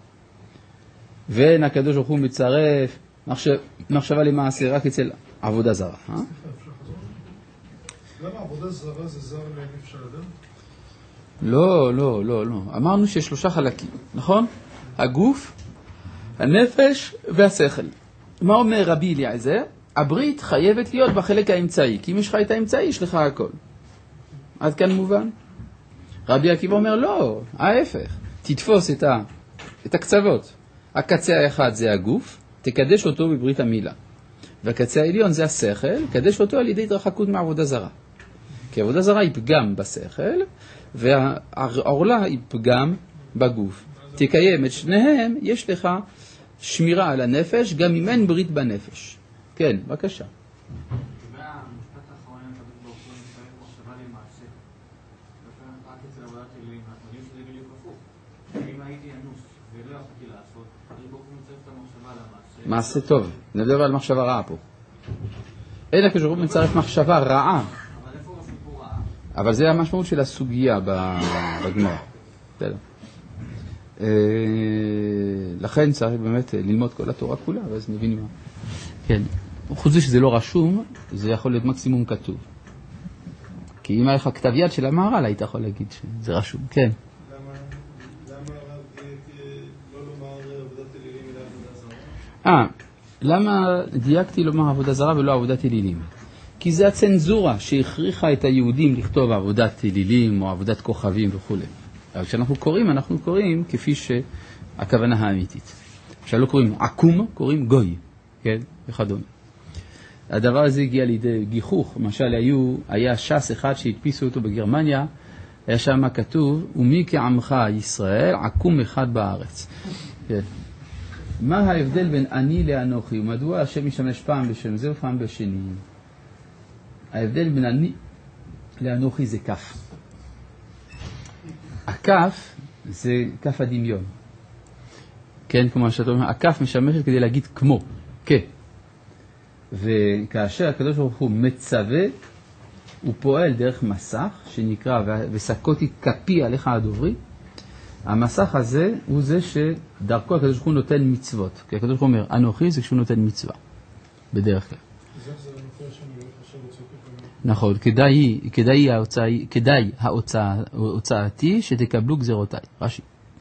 ואין הקדוש ברוך הוא מצרף מחשב, מחשבה למעשה רק אצל עבודה זרה. אה? למה עבודה זרה זה זר לנפש של אדם? לא, לא, לא, לא. אמרנו שיש שלושה חלקים, נכון? הגוף, הנפש והשכל. מה אומר רבי אליעזר? הברית חייבת להיות בחלק האמצעי, כי אם יש לך את האמצעי, יש לך הכל. עד כאן מובן? רבי עקיבא אומר, לא, ההפך. תתפוס את, ה, את הקצוות. הקצה האחד זה הגוף, תקדש אותו בברית המילה. והקצה העליון זה השכל, קדש אותו על ידי התרחקות מעבודה זרה. כי עבודה זרה היא פגם בשכל, והעורלה היא פגם בגוף. תקיים את שניהם, יש לך שמירה על הנפש, גם אם אין ברית בנפש. כן, בבקשה. לגבי המשפט האחרון, הקדוש ברוך הוא מצרף מחשבה למעשה. רק אצל עבודת אלילים, אנחנו יודעים שזה בדיוק הפוך. אם הייתי אנוס ולא יכולתי לעשות, הקדוש ברוך הוא מצרף את המחשבה למעשה. מעשה טוב, נדבר על מחשבה רעה פה. אין הקדוש ברוך הוא מצרף מחשבה רעה. אבל איפה הוא הסיפור רעה? אבל זה המשמעות של הסוגיה בגמרא. בסדר. לכן צריך באמת ללמוד כל התורה כולה, ואז נבין מה. כן. חוץ זה שזה לא רשום, זה יכול להיות מקסימום כתוב. כי אם היה לך כתב יד של המהר"ל, היית יכול להגיד שזה רשום. כן. למה הרב לא לומר עבודת אלילים אלא עבודה זרה? אה, למה דייקתי לומר עבודה זרה ולא עבודת אלילים? כי זה הצנזורה שהכריחה את היהודים לכתוב עבודת אלילים או עבודת כוכבים וכו'. אבל כשאנחנו קוראים, אנחנו קוראים כפי שהכוונה האמיתית. כשלא קוראים עקום, קוראים גוי, כן? וכדומה. הדבר הזה הגיע לידי גיחוך. למשל, היו, היה ש"ס אחד שהדפיסו אותו בגרמניה, היה שם כתוב, ומי כעמך ישראל, עקום אחד בארץ. כן. מה ההבדל בין אני לאנוכי? ומדוע השם משתמש פעם בשם זה ופעם בשני? ההבדל בין אני לאנוכי זה כף. הכף זה כף הדמיון. כן, כמו שאתה אומר, הכף משמשת כדי להגיד כמו, כן. וכאשר הקדוש ברוך הוא מצווה, הוא פועל דרך מסך שנקרא וסקותי כפי עליך הדוברי. המסך הזה הוא זה שדרכו הקדוש ברוך הוא נותן מצוות. כי הקדוש ברוך הוא אומר, אנוכי זה כשהוא נותן מצווה. בדרך כלל. נכון, כדאי, כדאי ההוצאה, כדאי ההוצאה, הוצאתי שתקבלו גזרותיי. רש"י.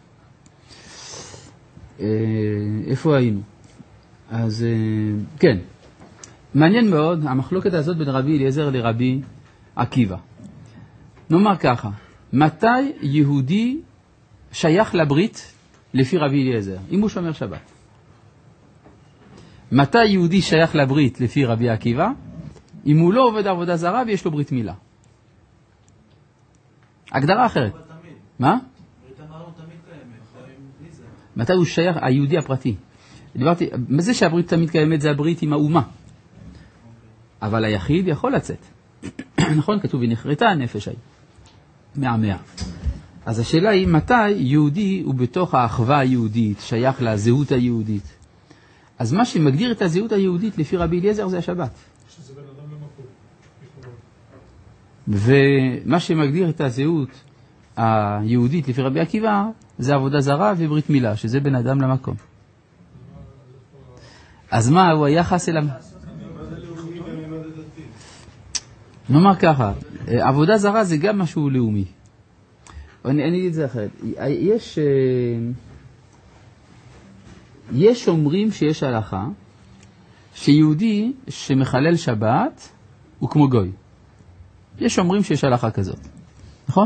איפה היינו? אז כן. מעניין מאוד המחלוקת הזאת בין רבי אליעזר לרבי עקיבא. נאמר ככה, מתי יהודי שייך לברית לפי רבי אליעזר? אם הוא שומר שבת. מתי יהודי שייך לברית לפי רבי עקיבא? אם הוא לא עובד עבודה זרה ויש לו ברית מילה. הגדרה אחרת. מה? ברית אמרנו תמיד קיימת. מתי הוא שייך? היהודי הפרטי. דיברתי, זה שהברית תמיד קיימת זה הברית עם האומה. אבל היחיד יכול לצאת. נכון? כתוב, ונחרטה הנפש ההיא. מהמאה. אז השאלה היא, מתי יהודי הוא בתוך האחווה היהודית, שייך לזהות היהודית? אז מה שמגדיר את הזהות היהודית לפי רבי אליעזר זה השבת. שזה בן אדם למקום. ומה שמגדיר את הזהות היהודית לפי רבי עקיבא זה עבודה זרה וברית מילה, שזה בן אדם למקום. אז מה הוא היחס אליו? נאמר ככה, עבודה זרה זה גם משהו לאומי. אני אגיד את זה אחרת. יש, יש אומרים שיש הלכה שיהודי שמחלל שבת הוא כמו גוי. יש אומרים שיש הלכה כזאת. נכון?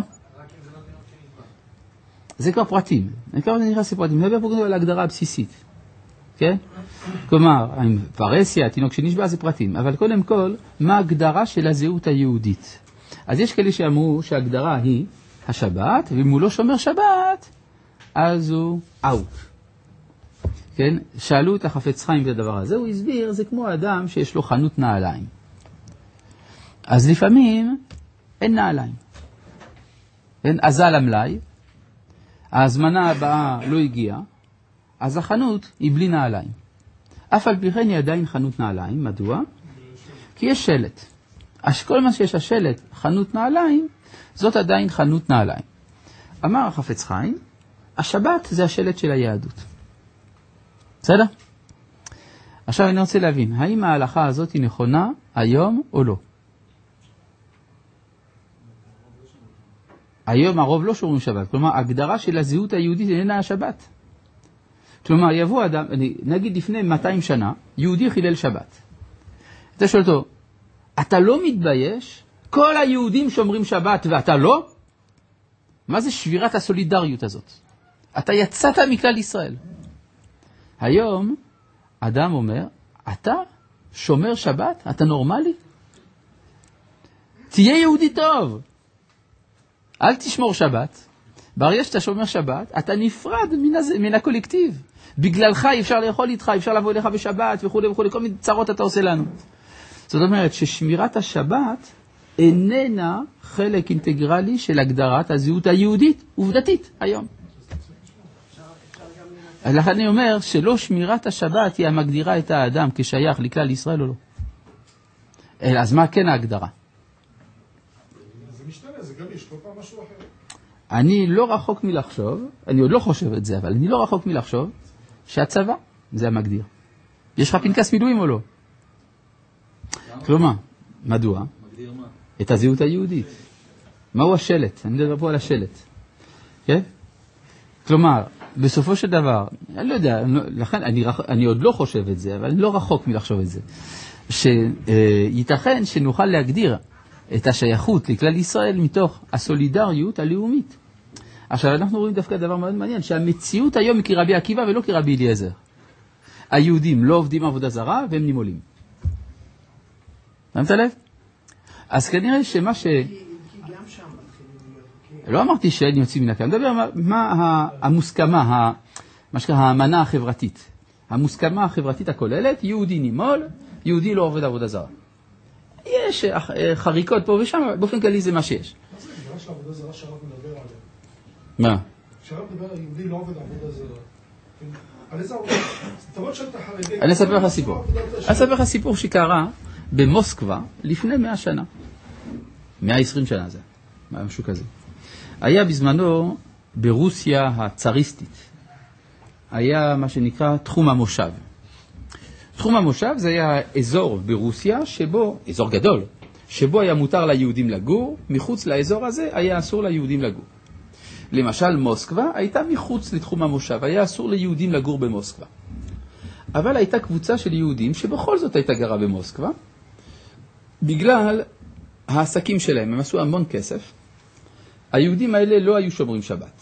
זה כבר פרטים. אני כבר נכנס לפרטים. זה פה על ההגדרה הבסיסית. כן? כלומר, פרסיה, התינוק שנשבע זה פרטים. אבל קודם כל, מה ההגדרה של הזהות היהודית? אז יש כאלה שאמרו שההגדרה היא השבת, ואם הוא לא שומר שבת, אז הוא אאוט. כן? שאלו את החפץ חיים את הדבר הזה, הוא הסביר, זה כמו אדם שיש לו חנות נעליים. אז לפעמים אין נעליים. כן? אזל המלאי, ההזמנה הבאה לא הגיעה, אז החנות היא בלי נעליים. אף על פי כן היא עדיין חנות נעליים. מדוע? כי יש שלט. כל מה שיש השלט חנות נעליים, זאת עדיין חנות נעליים. אמר החפץ חיים, השבת זה השלט של היהדות. בסדר? עכשיו אני רוצה להבין, האם ההלכה הזאת היא נכונה היום או לא? היום הרוב לא שומרים שבת, כלומר ההגדרה של הזהות היהודית איננה השבת. כלומר יבוא אדם, נגיד לפני מאתיים שנה, יהודי חילל שבת. אתה שואל אותו, אתה לא מתבייש? כל היהודים שומרים שבת ואתה לא? מה זה שבירת הסולידריות הזאת? אתה יצאת מכלל ישראל. היום אדם אומר, אתה שומר שבת? אתה נורמלי? תהיה יהודי טוב. אל תשמור שבת. ברגע שאתה שומר שבת, אתה נפרד מן, הזה, מן הקולקטיב. בגללך אי אפשר לאכול איתך, אי אפשר לבוא אליך בשבת וכו' וכו', כל מיני צרות אתה עושה לנו. זאת אומרת ששמירת השבת איננה חלק אינטגרלי של הגדרת הזהות היהודית, עובדתית, היום. לכן אני אומר שלא שמירת השבת היא המגדירה את האדם כשייך לכלל ישראל או לא. אלא אז מה כן ההגדרה? זה משתנה, זה גם יש כל פעם משהו אחר. אני לא רחוק מלחשוב, אני עוד לא חושב את זה, אבל אני לא רחוק מלחשוב שהצבא זה המגדיר. יש לך פנקס מילואים או לא? כלומר, מדוע? מגדיר מה? את הזהות היהודית. מהו השלט? אני מדבר פה על השלט. כן? כלומר, בסופו של דבר, אני לא יודע, לכן אני, אני עוד לא חושב את זה, אבל אני לא רחוק מלחשוב את זה. שייתכן שנוכל להגדיר את השייכות לכלל ישראל מתוך הסולידריות הלאומית. עכשיו אנחנו רואים דווקא דבר מאוד מעניין, שהמציאות היום היא כרבי עקיבא ולא כרבי אליעזר. היהודים לא עובדים עבודה זרה והם נימולים. שמת לב? אז כנראה שמה ש... כי גם שם לא אמרתי שאין יוצאים מן הכלל, אני מדבר מה המוסכמה, מה שקרה האמנה החברתית. המוסכמה החברתית הכוללת, יהודי נימול, יהודי לא עובד עבודה זרה. יש חריקות פה ושם, באופן כללי זה מה שיש. מה זה הגדרה של עבודה זרה שהרב מדבר עליה? מה? שהרב מדבר על יהודי לא עובד עבודה זרה. על איזה עבודה? תראות שאתה חרדי. אני אספר לך סיפור. אני אספר לך סיפור שקרה במוסקבה לפני מאה שנה. מאה ועשרים שנה זה. משהו כזה. היה בזמנו ברוסיה הצריסטית. היה מה שנקרא תחום המושב. תחום המושב זה היה אזור ברוסיה שבו, אזור גדול, שבו היה מותר ליהודים לגור, מחוץ לאזור הזה היה אסור ליהודים לגור. למשל מוסקבה הייתה מחוץ לתחום המושב, היה אסור ליהודים לגור במוסקבה. אבל הייתה קבוצה של יהודים שבכל זאת הייתה גרה במוסקבה, בגלל העסקים שלהם, הם עשו המון כסף. היהודים האלה לא היו שומרים שבת.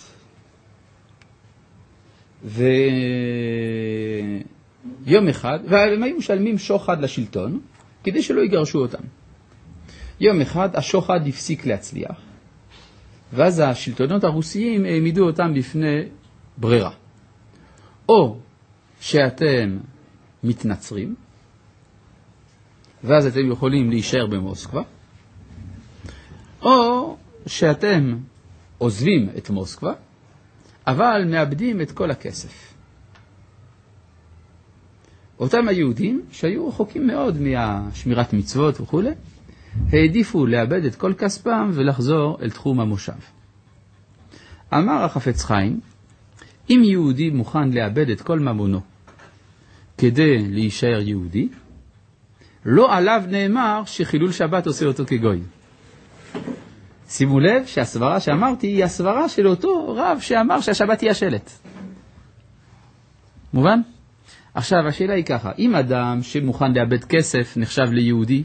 ויום אחד, והם היו משלמים שוחד לשלטון, כדי שלא יגרשו אותם. יום אחד השוחד הפסיק להצליח, ואז השלטונות הרוסיים העמידו אותם בפני ברירה. או שאתם מתנצרים, ואז אתם יכולים להישאר במוסקבה, או שאתם עוזבים את מוסקבה, אבל מאבדים את כל הכסף. אותם היהודים, שהיו רחוקים מאוד מהשמירת מצוות וכו', העדיפו לאבד את כל כספם ולחזור אל תחום המושב. אמר החפץ חיים, אם יהודי מוכן לאבד את כל ממונו כדי להישאר יהודי, לא עליו נאמר שחילול שבת עושה אותו כגוי. שימו לב שהסברה שאמרתי היא הסברה של אותו רב שאמר שהשבת היא השלט. מובן? עכשיו השאלה היא ככה, אם אדם שמוכן לאבד כסף נחשב ליהודי,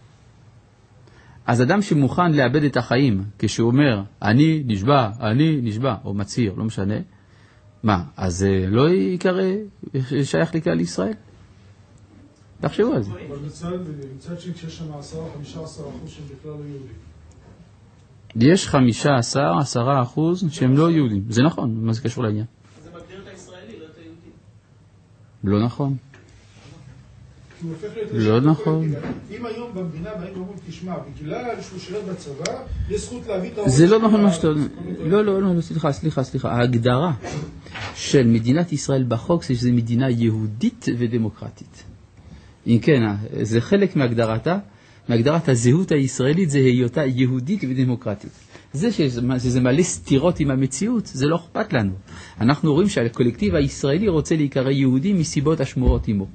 אז אדם שמוכן לאבד את החיים כשהוא אומר אני נשבע, אני נשבע, או מצהיר, לא משנה, מה, אז לא יקרא שייך לכלל ישראל? תחשבו על זה. אבל מצד שיש שם עשרה, חמישה עשר אחוז שהם בכלל לא יהודים. יש חמישה עשר, עשרה אחוז שהם לא יהודים. זה נכון, מה זה קשור לעניין? זה מגדיר את הישראלי, לא את היהודי. לא נכון. הוא הופך להיות לא נכון. אם היום במדינה באים ואומרים, תשמע, בגלל שהוא שירת בצבא, יש זכות להביא את ההורים. זה לא נכון מה שאתה... לא, לא, לא, סליחה, סליחה, סליחה. ההגדרה של מדינת ישראל בחוק זה שזו מדינה יהודית ודמוקרטית. אם כן, זה חלק מהגדרתה, מהגדרת הזהות הישראלית זה היותה יהודית ודמוקרטית. זה שזה מלא סתירות עם המציאות, זה לא אכפת לנו. אנחנו רואים שהקולקטיב הישראלי רוצה להיקרא יהודי מסיבות השמורות עמו.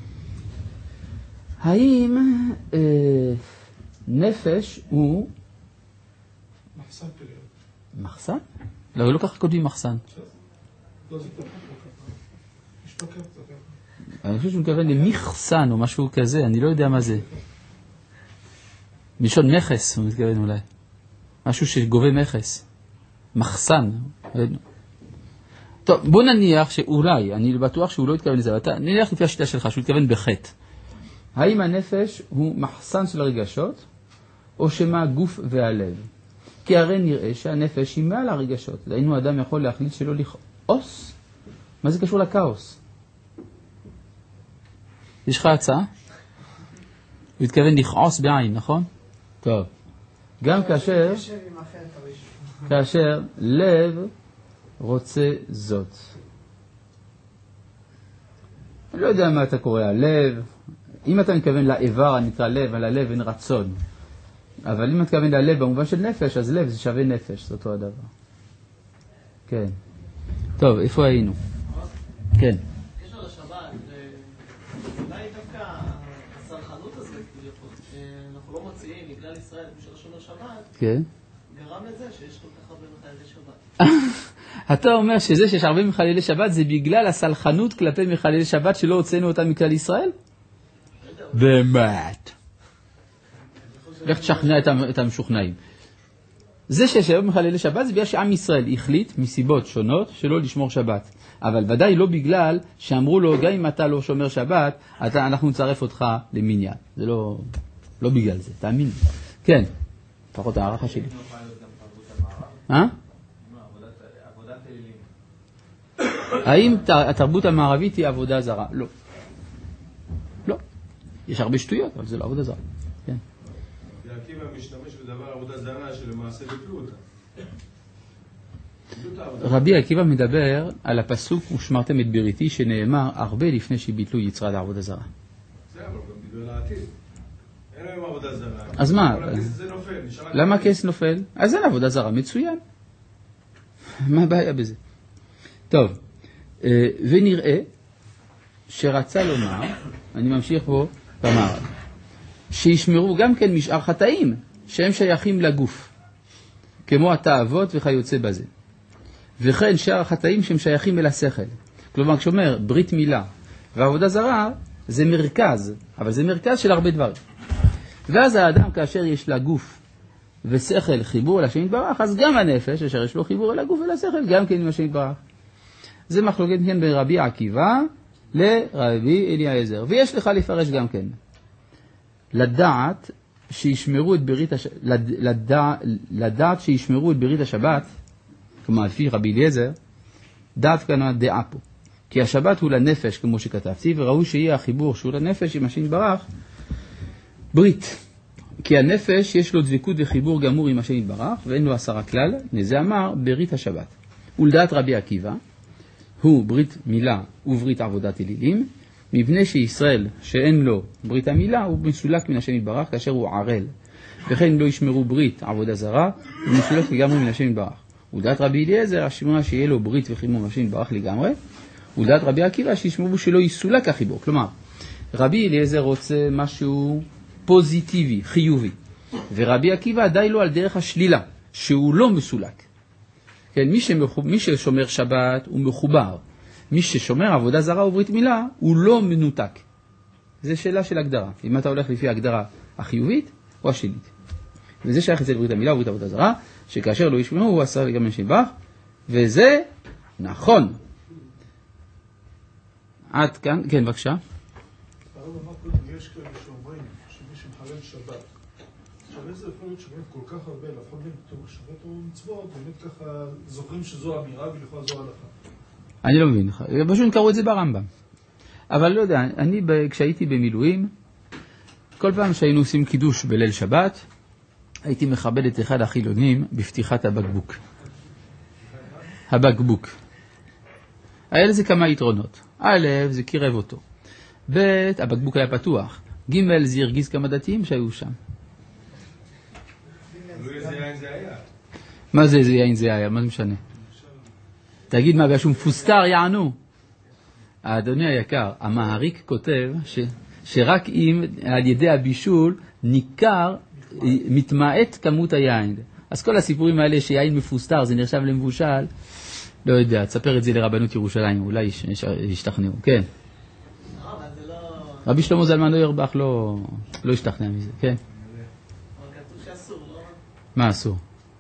האם אה, נפש הוא... מחסן פריון. מחסן? לא, לא ככה כותבים מחסן. לא, זה תקף. יש תקף, תקף. אני חושב שהוא מתכוון למחסן או משהו כזה, אני לא יודע מה זה. מלשון מכס הוא מתכוון אולי. משהו שגובה מכס. מחסן. טוב, בוא נניח שאולי, אני בטוח שהוא לא התכוון לזה, אבל נניח לפי השיטה שלך, שהוא התכוון בחטא. האם הנפש הוא מחסן של הרגשות, או שמה הגוף והלב? כי הרי נראה שהנפש היא מעל הרגשות. דהיינו, אדם יכול להחליט שלא לכעוס. מה זה קשור לכאוס? יש לך הצעה? הוא התכוון לכעוס בעין, נכון? טוב. גם כאשר, כאשר לב רוצה זאת. אני לא יודע מה אתה קורא, הלב. אם אתה מתכוון לאיבר, נקרא לב, על הלב אין רצון. אבל אם אתה מתכוון ללב במובן של נפש, אז לב זה שווה נפש, זה אותו הדבר. כן. טוב, איפה היינו? כן. קשר לשבת, אולי דווקא הסלחנות הזאת, אנחנו לא מוציאים מכלל ישראל בשביל שומר שבת, כן. גרם לזה שיש כל כך הרבה מחללי שבת. אתה אומר שזה שיש הרבה מחללי שבת זה בגלל הסלחנות כלפי מחללי שבת שלא הוצאנו אותם מכלל ישראל? באמת. לך תשכנע את המשוכנעים. זה שיש הרבה מחללי שבת זה בגלל שעם ישראל החליט מסיבות שונות שלא לשמור שבת. אבל ודאי לא בגלל שאמרו לו גם אם אתה לא שומר שבת, אתה, אנחנו נצרף אותך למניין. זה לא, לא בגלל זה, תאמין. כן, לפחות הערכה שלי. אה? האם התרבות המערבית היא עבודה זרה? לא. לא. יש הרבה שטויות, אבל זה לא עבודה זרה. כן. עקיבא משתמש בדבר עבודה זרה שלמעשה ביטלו אותה. רבי עקיבא מדבר על הפסוק ושמרתם את בריתי שנאמר הרבה לפני שביטלו יצרה לעבודה זרה. זה אבל גם דיבר לעתיד. אין להם עבודה זרה. אז מה? זה נופל. למה הכס נופל? אז אין עבודה זרה, מצוין. מה הבעיה בזה? טוב, ונראה שרצה לומר, אני ממשיך פה במערב, שישמרו גם כן משאר חטאים שהם שייכים לגוף, כמו התאוות וכיוצא בזה. וכן שאר החטאים שהם שייכים אל השכל. כלומר, כשאומר ברית מילה ועבודה זרה, זה מרכז, אבל זה מרכז של הרבה דברים. ואז האדם כאשר יש לה גוף ושכל חיבור אל השם יתברך, אז גם הנפש אשר יש לו חיבור אל הגוף ואל השכל, גם כן עם השם יתברך. זה מחלוקת כן בין רבי עקיבא לרבי אליעזר. ויש לך לפרש גם כן. לדעת שישמרו את ברית הש... לד... לדע... לדעת שישמרו את ברית השבת, כלומר לפי רבי אליעזר, דווקא דעה פה. כי השבת הוא לנפש כמו שכתבתי, וראוי שיהיה החיבור שהוא לנפש עם השם יתברך ברית. כי הנפש יש לו דבקות וחיבור גמור עם השם יתברך, ואין לו עשרה כלל, נזה אמר ברית השבת. ולדעת רבי עקיבא, הוא ברית מילה וברית עבודת אלילים, מבנה שישראל שאין לו ברית המילה הוא מסולק מן השם יתברך כאשר הוא ערל. וכן אם לא ישמרו ברית עבודה זרה, הוא מסולק לגמרי מן השם יתברך. ולדעת רבי אליעזר, השמרה שיהיה לו ברית וחיבור מן השם יתברך לגמרי, ולדעת רבי עקיבא שישמרו שלא יסולק החיבור. כלומר, רבי אליעזר רוצה משהו פוזיטיבי, חיובי, ורבי עקיבא די לו על דרך השלילה, שהוא לא מסולק. כן, מי, שמחוב, מי ששומר שבת הוא מחובר. מי ששומר עבודה זרה וברית מילה הוא לא מנותק. זו שאלה של הגדרה. אם אתה הולך לפי ההגדרה החיובית או השלילית. וזה שייך אצל ברית המילה וברית עבודה זרה, שכאשר לא ישמעו הוא עשה גם השם יתברך, וזה נכון. עד כאן, כן בבקשה. הרב אמר קודם, יש כאלה שאומרים שמי שמחלל שבת, עכשיו איזה יכול להיות שבאמת כל כך הרבה, לפחות בתור שבת או מצוות, באמת ככה זוכרים שזו אמירה ולכאורה זו הלכה. אני לא מבין, פשוט קראו את זה ברמב"ם. אבל לא יודע, אני כשהייתי במילואים, כל פעם שהיינו עושים קידוש בליל שבת, הייתי מכבד את אחד החילונים בפתיחת הבקבוק. הבקבוק. היה לזה כמה יתרונות. א', זה קירב אותו. ב', הבקבוק היה פתוח. ג', זה הרגיז כמה דתיים שהיו שם. מה זה איזה יין זה היה? מה זה משנה? תגיד מה, שהוא מפוסטר יענו. האדוני היקר, המעריק כותב ש, שרק אם על ידי הבישול ניכר, מתמעט כמות היין. אז כל הסיפורים האלה שיין מפוסטר זה נחשב למבושל, לא יודע, תספר את זה לרבנות ירושלים, אולי ישתכנעו, כן. רבי שלמה זלמן אוירבך לא, לא השתכנע מזה, כן. אבל כתוב שאסור, לא? מה אסור?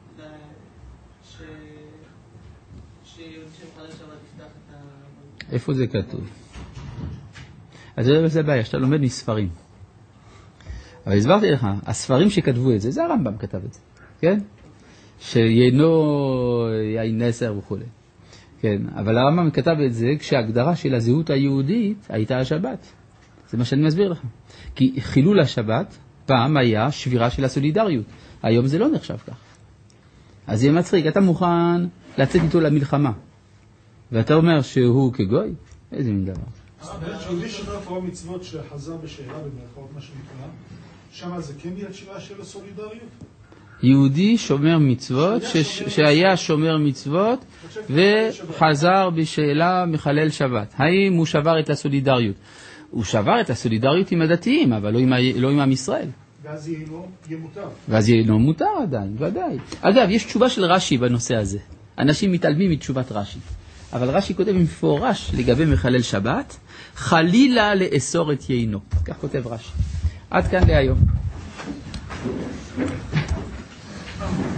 איפה זה כתוב? אז זה בעיה, שאתה לומד מספרים. אבל הסברתי לך, הספרים שכתבו את זה, זה הרמב"ם כתב את זה, כן? שיינו יין נסר וכו'. כן, אבל הרמב"ם כתב את זה כשההגדרה של הזהות היהודית הייתה השבת. זה מה שאני מסביר לך. כי חילול השבת פעם היה שבירה של הסולידריות. היום זה לא נחשב כך. אז זה מצחיק, אתה מוכן לצאת איתו למלחמה. ואתה אומר שהוא כגוי? איזה מין דבר. יהודי שומר תורה מצוות שחזר בשאלה במרכאות מה שנקרא, שם זה כן יד שבירה של הסולידריות? יהודי שומר מצוות, שהיה שומר מצוות וחזר בשאלה מחלל שבת. האם הוא שבר את הסולידריות? הוא שבר את הסולידריות עם הדתיים, אבל לא עם עם ישראל. ואז יהיה מותר. ואז יהיה לא מותר עדיין, ודאי. אגב, יש תשובה של רש"י בנושא הזה. אנשים מתעלמים מתשובת רש"י. אבל רש"י כותב מפורש לגבי מחלל שבת, חלילה לאסור את יינו. כך כותב רש"י. עד כאן להיום.